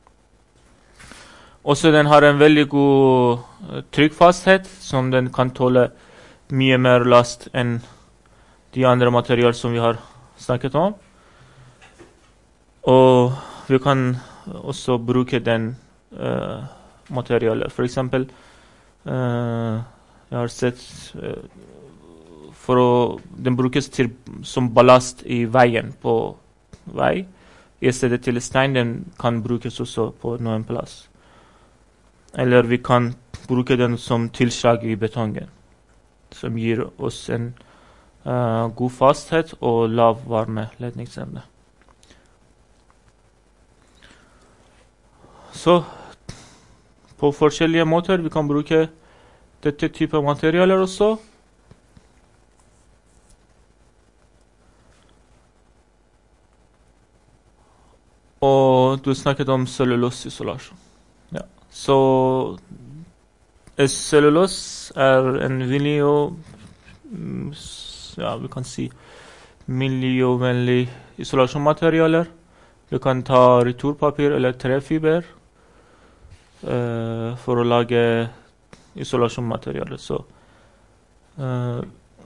Speaker 1: Også den har en veldig god uh, trykkfasthet, som den kan tåle mye mer last enn de andre materialer som vi har snakket om. Og vi kan også bruke den uh, materialer. For eksempel, uh, jeg har sett uh, for å, den brukes til, som ballast i veien på vei. I stedet til stein, den kan brukes også på noen plass. Eller vi kan bruke den som tilslag i betongen, som gir oss en uh, god fasthet og lav varmeledningsevne. Så på forskjellige måter vi kan bruke dette type materialer også. Og du snakket om celluloseisolasjon. Ja. Så cellulose er en miljø, ja, vi kan si miljøvennlig isolasjonsmaterialer. Du kan ta returpapir eller trefiber uh, for å lage isolasjonsmaterialer. Så uh,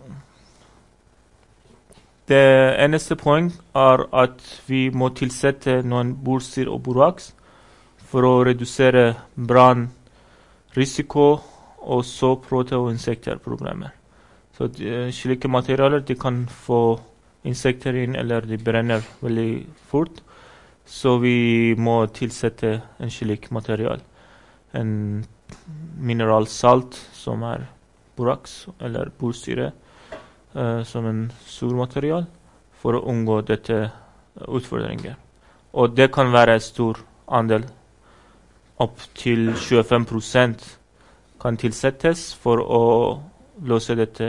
Speaker 1: det eneste poeng er at vi må tilsette noen borsyre og boraks for å redusere brannrisiko og sårprote- og insekterproblemer. Så de, slike materialer de kan få insekter inn, eller de brenner veldig fort. Så vi må tilsette en slik material. En mineralsalt som er boraks eller borsyre, Uh, som en surmaterial for å unngå dette utfordringer. Og det kan være en stor andel, opp til tjuefem prosent kan tilsettes for å løse dette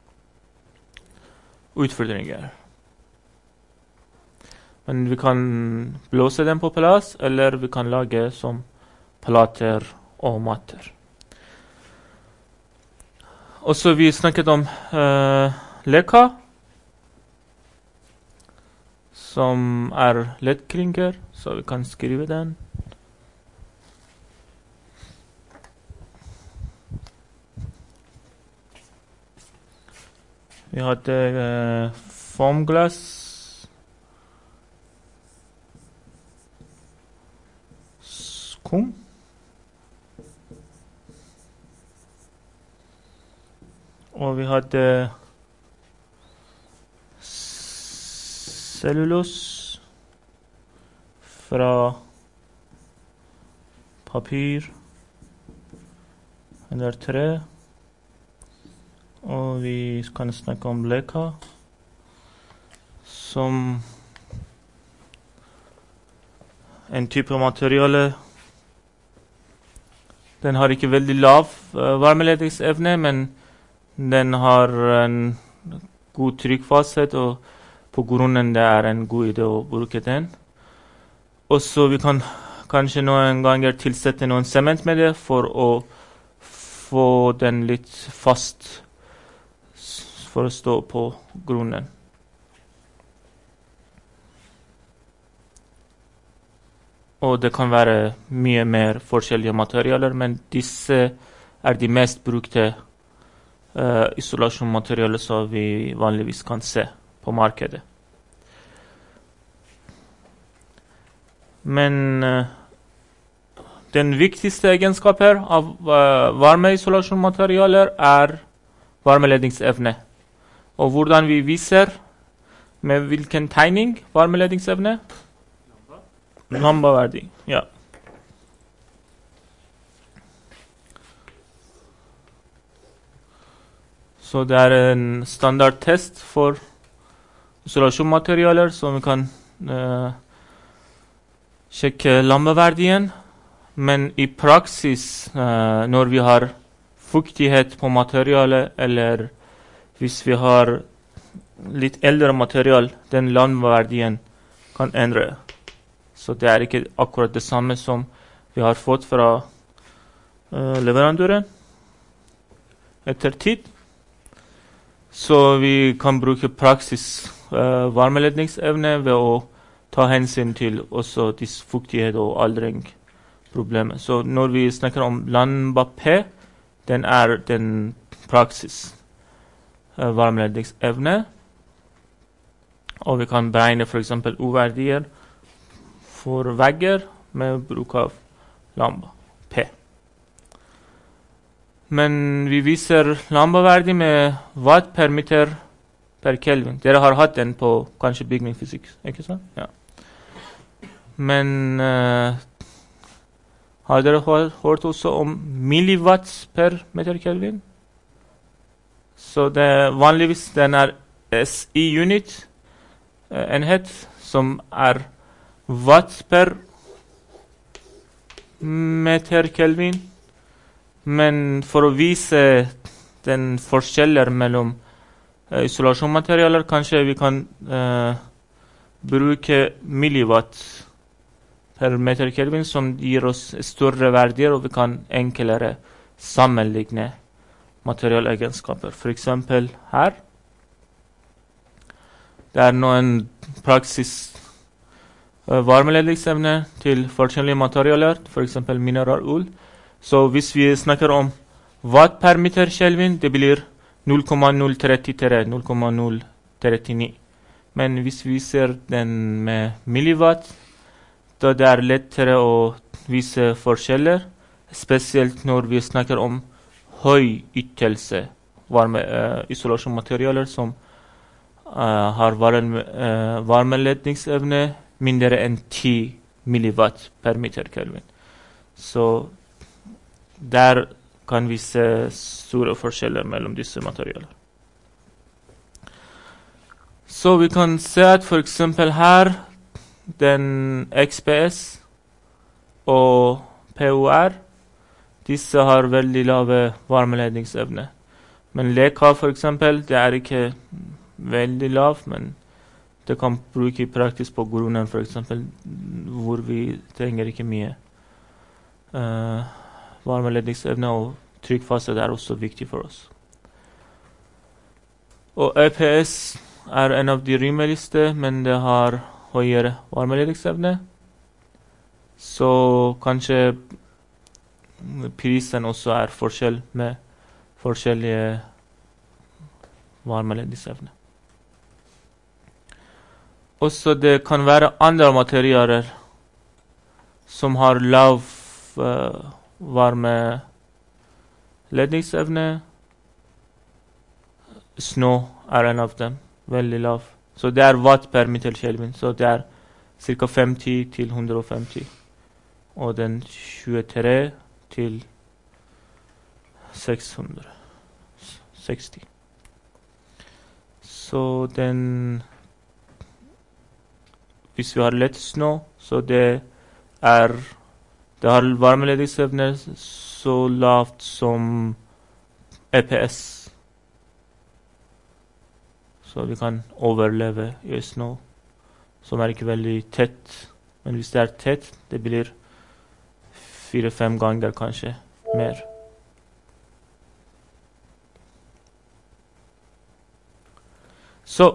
Speaker 1: utfordringer. Men vi kan blåse den på plass, eller vi kan lage som plater og matter. Og så vi snakket om uh, leka, som er lettklinger, så vi kan skrive den. Vi hadde uh, foamglass, skum, og vi hadde cellulose fra papir eller tre, og vi kan snakke om leka som en type materiale. Den har ikke veldig lav uh, varmeledningsevne, men den har en god trykkfasthet, og på grunnen det er en god idé å bruke den. Og så vi kan kanskje noen ganger tilsette noen sement med det for å få den litt fast for å stå på grunnen. Og det kan være mye mer forskjellige materialer, men disse er de mest brukte uh, isolasjonsmaterialer som vi vanligvis kan se på markedet. Men uh, den viktigste egenskapen av uh, varmeisolasjonsmaterialer er varmeledningsevne. Og hvordan vi viser med hvilken tegning varmeledningsevne? Lambda-verdi, ja. Så det er en standardtest for isolasjonsmaterialer som vi kan uh, sjekke lambda-verdien. Men i praksis, uh, når vi har fuktighet på materialet, eller hvis vi har litt eldre material, den lambda-verdien kan endre. Så det er ikke akkurat det samme som vi har fått fra uh, leverandøren etter tid. Så vi kan bruke praksis uh, varmeledningsevne ved å ta hensyn til også disse fuktighet og aldringsproblemer. Så når vi snakker om lambda-P, den er den praksis uh, varmeledningsevne. Og vi kan beregne for eksempel U-verdier for vegger med bruk av lamba, P. Men vi viser lambaverdi med watt per meter per Kelvin. Dere har hatt den på kanskje bygningsfysikk, ikke sant? Ja. Men uh, har dere hørt også om milliwatt per meter Kelvin? Så det vanligvis den er S I unit, uh, enhet, som er watt per meter Kelvin. Men for å vise den forskjeller mellom uh, isolasjonsmaterialer, kanskje vi kan uh, bruke milliwatt per meter Kelvin, som gir oss større verdier, og vi kan enklere sammenligne materialegenskaper. For eksempel her. Det er noen praksis uh, varmeledningsevne til forskjellige materialer, for eksempel mineralull. Så hvis vi snakker om watt per meter Kelvin, det blir null komma null tre tre, null komma null tre ni. Men hvis vi ser den med milliwatt, da det er lettere å vise forskjeller, spesielt når vi snakker om høy ytelse varme, uh, isolasjonsmaterialer som uh, har varme, uh, varmeledningsevne mindre enn ti milliwatt per meter Kelvin. Så der kan vi se store forskjeller mellom disse materialer. Så vi kan se at for eksempel her, den X P S og P O R, disse har veldig lave varmeledningsevne. Men Leka for eksempel, det er ikke veldig lav, men det kan bruke i praksis på grunnen for eksempel, hvor vi trenger ikke mye uh, varmeledningsevne, og trykkfase er også viktig for oss. Og E P S er en av de rimeligste, men det har høyere varmeledningsevne. Så kanskje prisen også er forskjell med forskjellige varmeledningsevne. Også det kan være andre materialer som har lav uh, varmeledningsevne. Snø er en av dem, veldig lav. Så det er watt per meter Kelvin, så det er ca. femti til hundre og femti. Og den tjuetre til seks hundre seksti. Så den, hvis vi har lett snø, så det er, det har varmeledningsevne så lavt som E P S. Så vi kan overleve i snø, som er ikke veldig tett. Men hvis det er tett, det blir fire-fem ganger kanskje mer. Så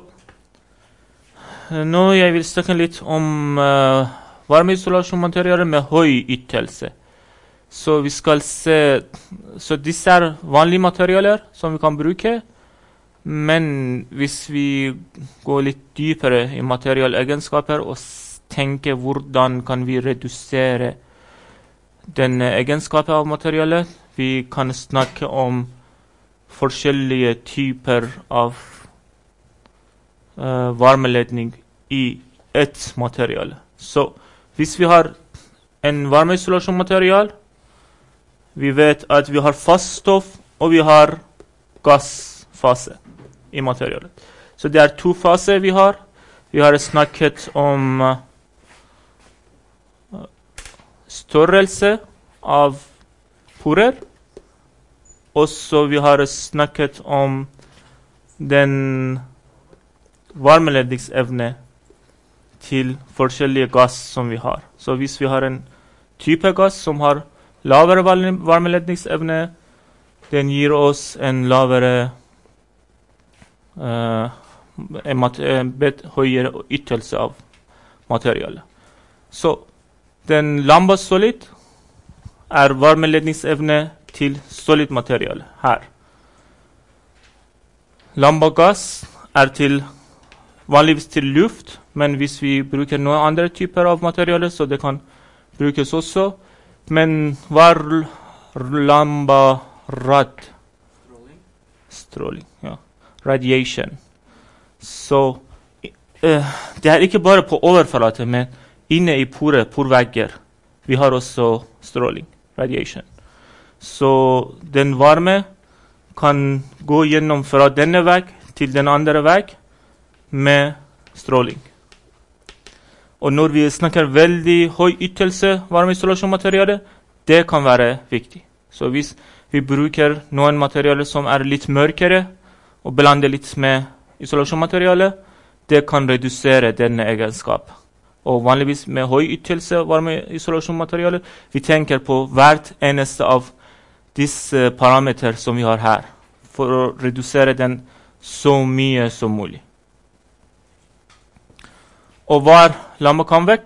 Speaker 1: nå jeg vil snakke litt om uh, varmeisolasjonsmaterialer med høy ytelse. Så vi skal se, så disse er vanlige materialer som vi kan bruke. Men hvis vi går litt dypere i materialegenskaper og tenker hvordan kan vi redusere denne egenskapen av materialet, vi kan snakke om forskjellige typer av uh, varmeledning i et materiale. Så hvis vi har en varmeisolasjonsmaterial, vi vet at vi har fast stoff og vi har gassfase i materialet. Så det er to faser vi har. Vi har snakket om uh, størrelse av porer. Og så vi har snakket om den varmeledningsevne til forskjellige gass som vi har. Så hvis vi har en type gass som har lavere varmeledningsevne, den gir oss en lavere Uh, en, mat en bet høyere ytelse av materialet. Så den lamba solid er varmeledningsevne til solid materiale her. Lamba gass er til vanligvis til luft, men hvis vi bruker noen andre typer av materiale, så det kan brukes også Men var lamba rad
Speaker 7: Stråling.
Speaker 1: stråling, ja. Radiation. Så eh, det er ikke bare på overflaten, men inne i pore, porvegger. Vi har også stråling, radiation. Så den varme kan gå gjennom fra denne vegg til den andre vegg med stråling. Og når vi snakker veldig høy ytelse varmeisolasjonsmateriale, det kan være viktig. Så hvis vi bruker noen materialer som er litt mørkere, og blander litt med isolasjonsmateriale, det kan redusere denne egenskap. Og vanligvis med høy ytelse varmeisolasjonsmateriale, vi tenker på hvert eneste av disse parametre som vi har her, for å redusere den så mye som mulig. Og hva er lammekonvekt?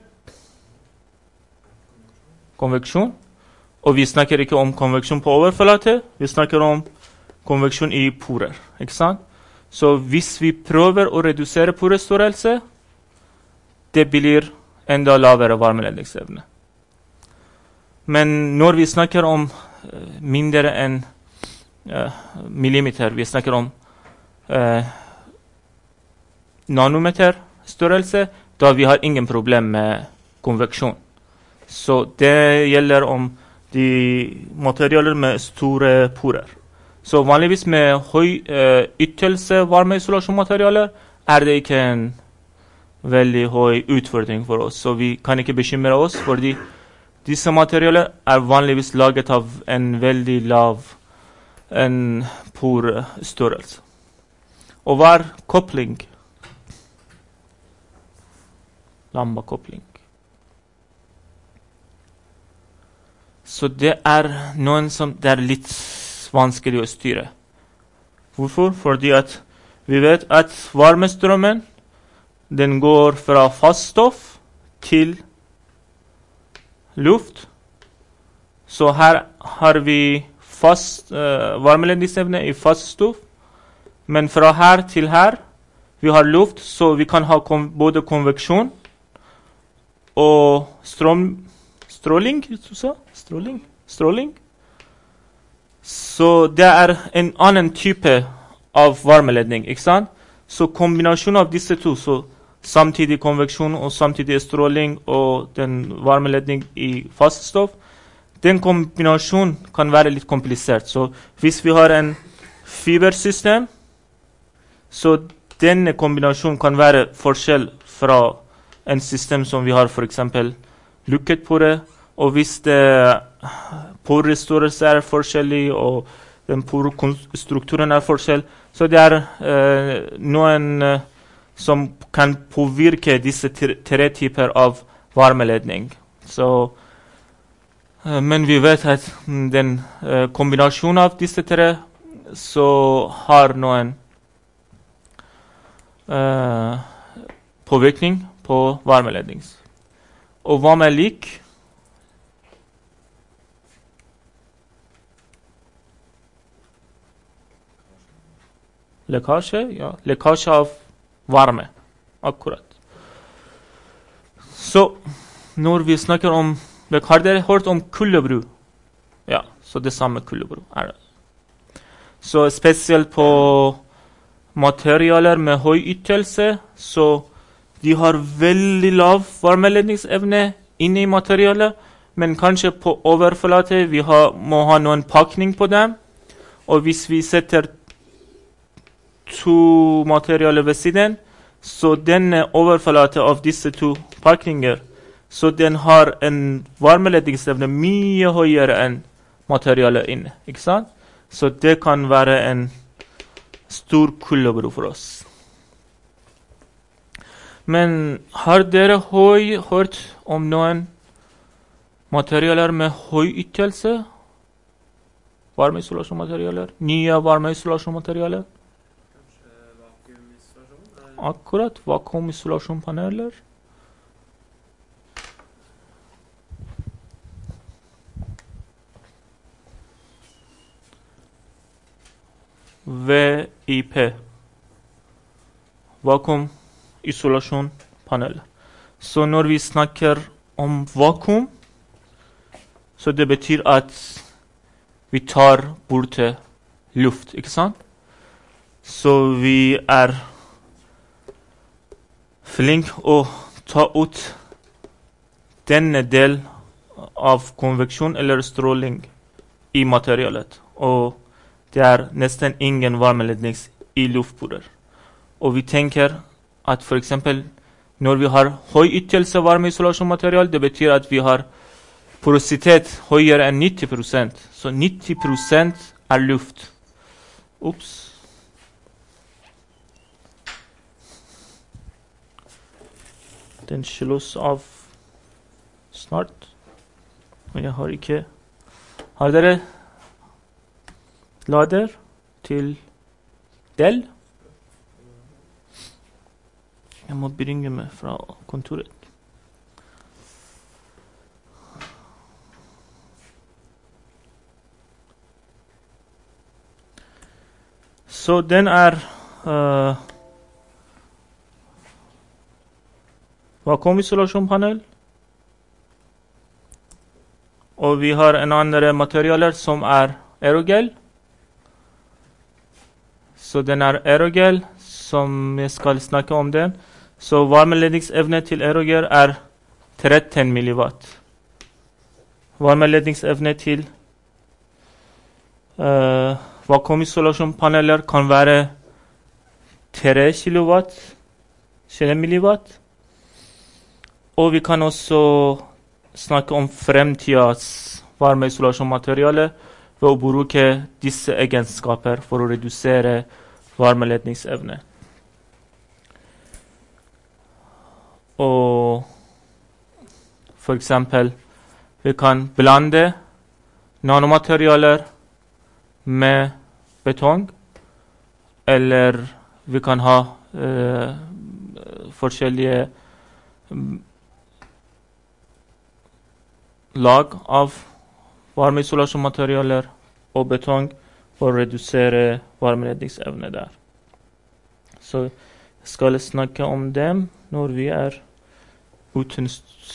Speaker 1: Konveksjon. Og vi snakker ikke om konveksjon på overflate, vi snakker om konveksjon i porer, ikke sant? Så hvis vi prøver å redusere porestørrelse, det blir enda lavere varmeledningsevne. Men når vi snakker om uh, mindre enn uh, millimeter, vi snakker om uh, nanometer størrelse, da vi har ingen problem med konveksjon. Så det gjelder om de materialer med store porer. Så vanligvis med høy uh, ytelse varmeisolasjonsmaterialer er det ikke en veldig høy utfordring for oss. Så vi kan ikke bekymre oss, fordi disse materialer er vanligvis laget av en veldig lav en porestørrelse. Og hva er kobling? Lambakobling. Så det er noen som det er litt vanskelig å styre. Hvorfor? Fordi at vi vet at varmestrømmen den går fra fast stoff til luft. Så her har vi fast uh, varmeledningsevne i fast stoff. Men fra her til her vi har luft, så vi kan ha kon både konveksjon og strøm, stråling, du sa? Stråling? Stråling. Så det er en annen type av varmeledning, ikke sant? Så kombinasjonen av disse to, så samtidig konveksjon og samtidig stråling og den varmeledning i fast stoff, den kombinasjonen kan være litt komplisert. Så hvis vi har en fibersystem, så denne kombinasjonen kan være forskjell fra en system som vi har for eksempel lukket pore, og hvis det porestørrelse er forskjellig og den porestrukturen er forskjell, så det er eh, noen eh, som kan påvirke disse tre typer av varmeledning. Så, eh, men vi vet at den eh, kombinasjonen av disse tre så har noen eh, påvirkning på varmeledning. Og hva med lik? Lekkasje, ja. Lekkasje av varme. Akkurat. Så når vi snakker om har dere hørt om kuldebru? Ja, så det samme kuldebru er det. Så spesielt på materialer med høy ytelse, så de har veldig lav varmeledningsevne inne i materialet, men kanskje på overflate vi har, må ha noen pakning på dem. Og hvis vi setter to materialer ved siden, så denne overflate av disse to pakninger, så den har en varmeledningsevne mye høyere enn materialet inne, ikke sant? Så det kan være en stor kuldebru for oss. Men har dere høy, hørt om noen materialer med høy ytelse? Varmeisolasjonsmaterialer? Nye varmeisolasjonsmaterialer? Akkurat, vakuumisolasjonspaneler. V I P. Vakuumisolasjonspanel. Så når vi snakker om vakuum, Så det betyr at vi tar bort luft, ikke sant? Så vi er flink å ta ut denne del av konveksjon eller stråling i materialet. Og det er nesten ingen varmeledning i luftporer. Og vi tenker at for eksempel når vi har høy ytelse varmeisolasjonsmaterial, det betyr at vi har porositet høyere enn nitti prosent. Så nitti prosent er luft. Ups. Den slås av snart. Og jeg har ikke... Har dere lader til del? Jeg må bringe meg fra kontoret. Så den er uh, vakuumisolasjonspanel. Og vi har en andre materialer som er aerogel. Så den er aerogel, som jeg skal snakke om den. Så varmeledningsevne til aerogel er tretten milliwatt. Varmeledningsevne til uh, vakuumisolasjonspaneler kan være tre kilowatt, tre milliwatt. Og vi kan også snakke om fremtidens varmeisolasjonsmateriale ved å bruke disse egenskaper for å redusere varmeledningsevne. Og for eksempel, vi kan blande nanomaterialer med betong, eller vi kan ha uh, forskjellige um, lag av varmeisolasjonsmaterialer og betong for å redusere varmeledningsevne der. Så jeg skal snakke om dem når vi er uten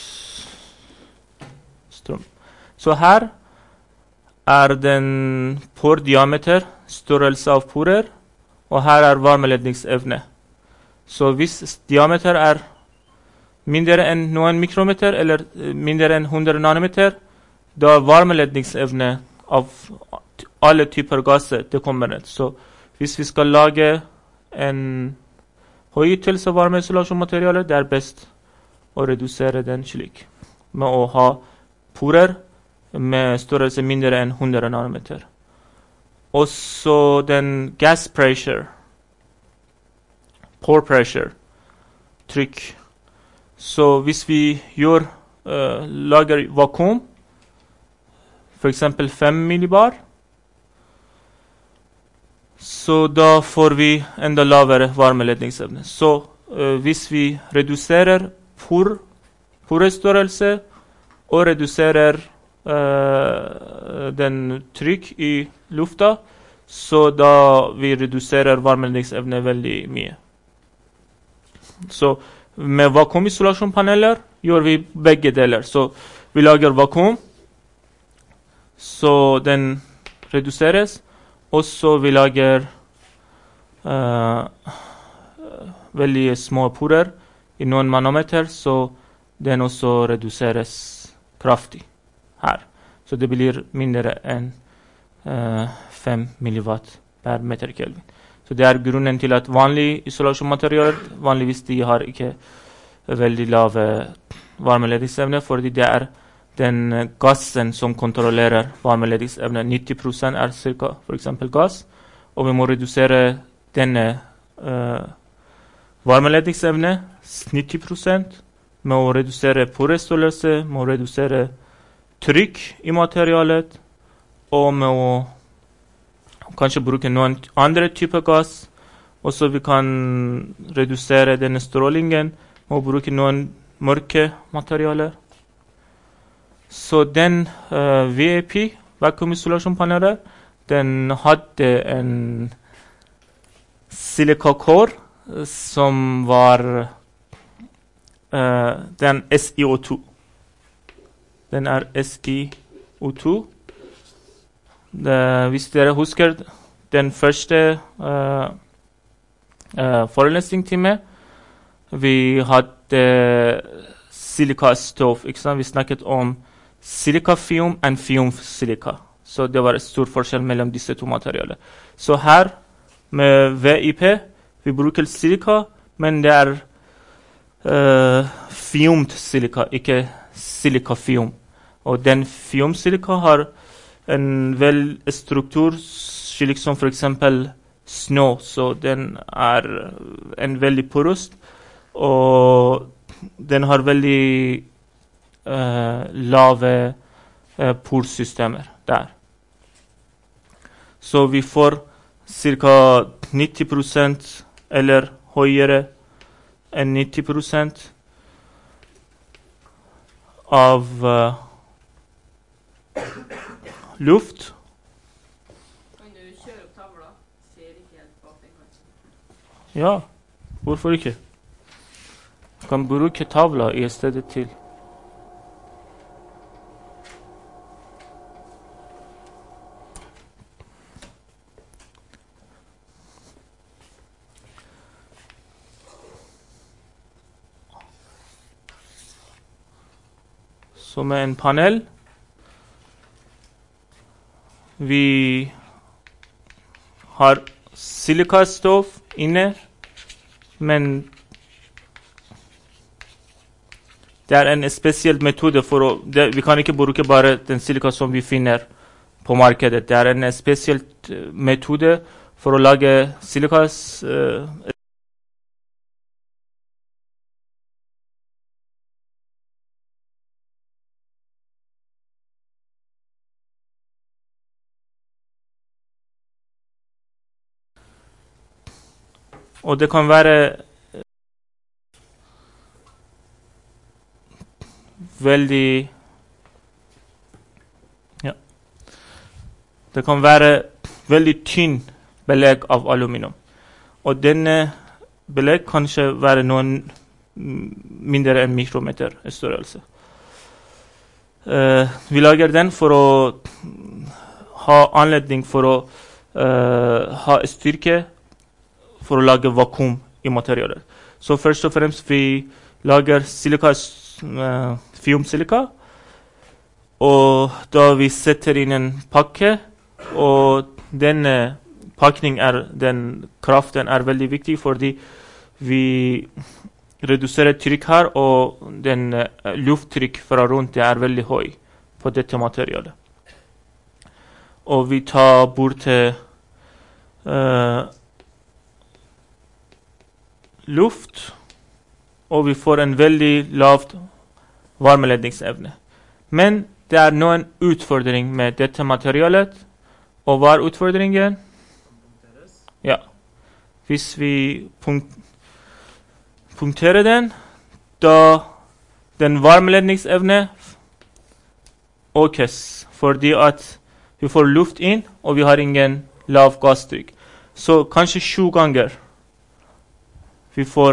Speaker 1: strøm. Så her er den pordiameter, størrelse av porer, og her er varmeledningsevne. Så hvis diameter er mindre enn noen mikrometer, eller mindre enn hundre nanometer, da er varmeledningsevne av alle typer gasser det kommer ned. Så hvis vi skal lage en høyhyttelse varmeisolasjonsmateriale, det er best å redusere den slik, med å ha porer med størrelse mindre enn hundre nanometer. Og så den gas pressure, pore pressure, trykk. Så hvis vi gjør, uh, lager vakuum, for eksempel fem millibar, så da får vi enda lavere varmeledningsevne. Så uh, hvis vi reduserer por, porestørrelse og reduserer uh, den trykk i lufta, så da vi reduserer varmeledningsevne veldig mye. Så med vakuumisolasjonspaneler gjør vi begge deler. Så vi lager vakuum, så den reduseres, og så vi lager uh, veldig små porer i noen manometer, så den også reduseres kraftig her. Så det blir mindre enn uh, fem milliwatt per meter Kelvin. Så det er grunnen til at vanlige isolasjonsmaterialer, vanligvis de har ikke veldig lave varmeledningsevne, fordi det er den gassen som kontrollerer varmeledningsevne. nitti prosent er cirka for eksempel gass, og vi må redusere denne uh, varmeledningsevne, nitti prosent, med å redusere porestørrelse, med å redusere trykk i materialet, og med å kanskje bruke noen andre typer gass, og så vi kan redusere denne strålingen med å bruke noen mørke materialer. Så den uh, V A P, vakuumisolasjonspaneler, den hadde en silikakår som var uh, den S i O to. Den er S i O to. Det, hvis dere husker den første uh, uh, forelesningstime, vi hadde silikastov, ikke sant? Vi snakket om silikafium og fiumsilika. Så det var en stor forskjell mellom disse to materialer. Så her med V I P, vi bruker silika, men det er uh, fiumt silika, ikke silikafium. Og den fiumsilika har en vel struktur slik som for eksempel snø, så den er en veldig porøst, og den har veldig uh, lave uh, porsystemer der. Så vi får ca. nitti prosent eller høyere enn nitti prosent av uh, luft.
Speaker 8: Kan du kjøre opp tavla? Ser ikke helt bak den kanskje.
Speaker 1: Ja, hvorfor ikke? Du kan bruke tavla i stedet til. Så med en panel vi har silikastov inne, men det er en spesiell metode for å det, vi kan ikke bruke bare den silika som vi finner på markedet. Det er en spesiell metode for å lage silikas uh, og det kan være veldig ja. Det kan være veldig tynn belegg av aluminium. Og denne belegg kan kanskje være noen mindre enn mikrometer størrelse. Uh, vi lager den for å ha anledning for å uh, ha styrke for å lage vakuum i materialet. Så først og fremst vi lager silika, uh, fiumsilika, og da vi setter inn en pakke, og denne pakning er, den kraften er veldig viktig, fordi vi reduserer trykk her, og den uh, lufttrykk fra rundt det er veldig høy på dette materialet. Og vi tar bort uh, luft, og vi får en veldig lavt varmeledningsevne. Men det er noen utfordring med dette materialet, og hva er utfordringen? Ja, hvis vi punkt, punkterer den, da den varmeledningsevne økes, fordi at vi får luft inn, og vi har ingen lav gasstrykk. Så kanskje sju ganger vi får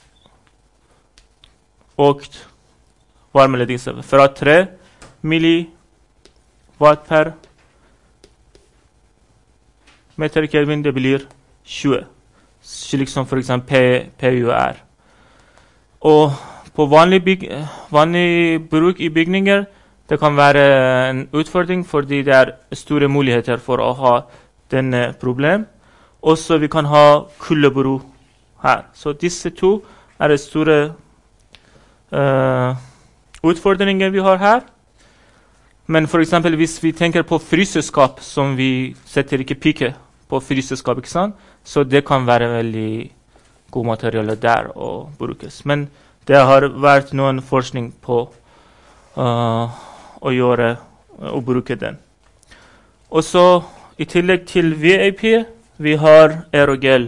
Speaker 1: økt varmeledningsevne. Fra tre milliwatt per meter Kelvin, det blir tjue. Slik som for eksempel P U er. Og på vanlig, byg, vanlig bruk i bygninger, det kan være en utfordring, fordi det er store muligheter for å ha denne problem. Også vi kan ha kuldebro her. Så disse to er de store uh, utfordringer vi har her. Men for eksempel hvis vi tenker på fryseskap, som vi setter ikke pike på fryseskap, ikke sant? Så det kan være veldig god materiale der å brukes. Men det har vært noen forskning på uh, å gjøre å bruke den. Og så i tillegg til V I P, vi har aerogel.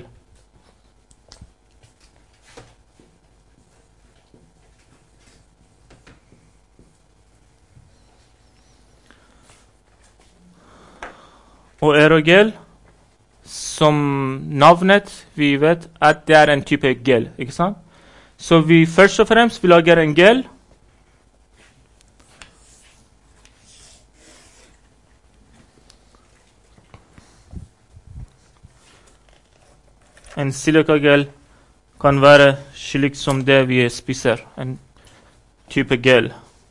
Speaker 1: Og aerogel, som navnet vi vet at det er en type gel, ikke sant? Så vi først og fremst vi lager en gel. en silikagel kan være slik som det vi spiser, en type gel.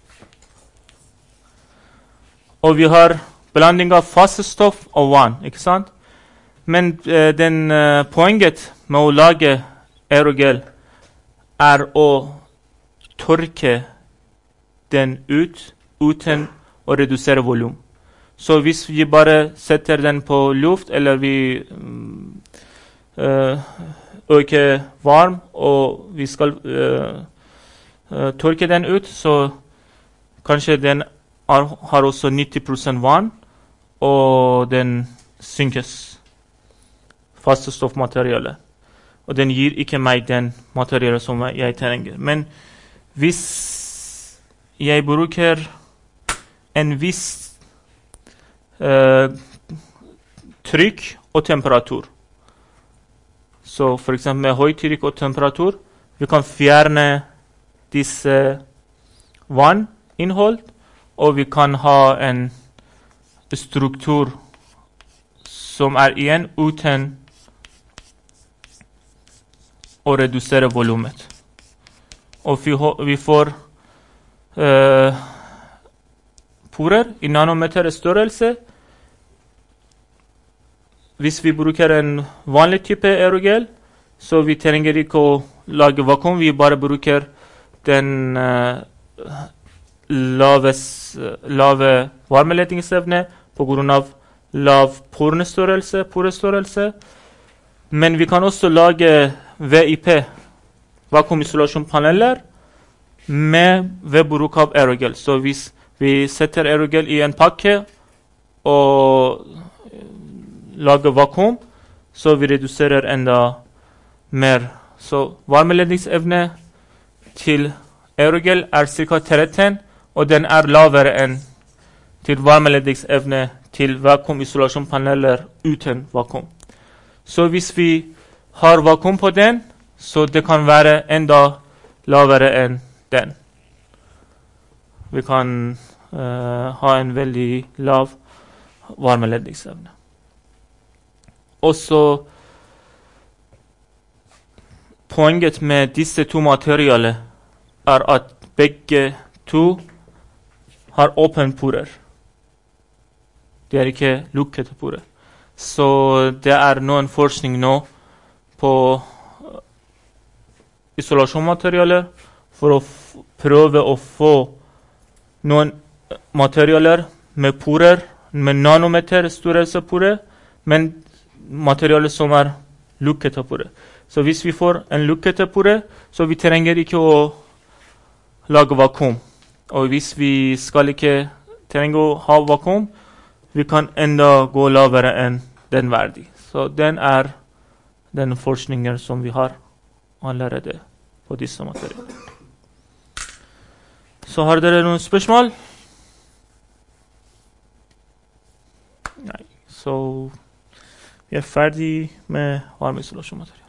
Speaker 1: Og vi har blanding av fast stoff og vann, ikke sant? Men uh, den uh, poenget med å lage aerogel er å tørke den ut uten å redusere volum. Så hvis vi bare setter den på luft, eller vi um, uh, øker varm, og vi skal uh, uh, tørke den ut, så kanskje den er, har også nitti prosent vann, og den synkes. Faste stoffmateriale. Og den gir ikke meg den materialet som jeg trenger. Men hvis jeg bruker en viss uh, trykk og temperatur, så for eksempel med høy trykk og temperatur, vi kan fjerne disse vanninnhold, og vi kan ha en struktur som er igjen uten å redusere volumet. Og vi, vi får uh, porer i nanometer størrelse. Hvis vi bruker en vanlig type aerogel, så vi trenger ikke å lage vakuum, vi bare bruker den uh, laves, lave varmeledningsevne på grunn av lav porestørrelse, porestørrelse. Men vi kan også lage V I P, vakuumisolasjonspaneler, med ved bruk av aerogel. Så hvis vi setter aerogel i en pakke og lager vakuum, så vi reduserer enda mer. Så varmeledningsevne til aerogel er ca. tretten, og den er lavere enn til varmeledningsevne til vakuumisolasjonspaneler uten vakuum. Så hvis vi har vakuum på den, så det kan være enda lavere enn den. Vi kan uh, ha en veldig lav varmeledningsevne. Også poenget med disse to materialer er at begge to har åpne porer. Det er ikke lukkede porer. Så det er noen forskning nå på isolasjonsmaterialer for å prøve å få noen materialer med porer, med nanometer størrelse porer, men materialer som er lukkede porer. Så hvis vi får en lukkede porer, så vi trenger ikke å lage vakuum. Og hvis vi skal ikke trenge å ha vakuum, vi kan enda gå lavere enn den verdi. Så den er den forskningen som vi har allerede på disse materialene. Så har dere noen spørsmål? Nei. Så vi er ferdig med varmeisolasjonsmateriale.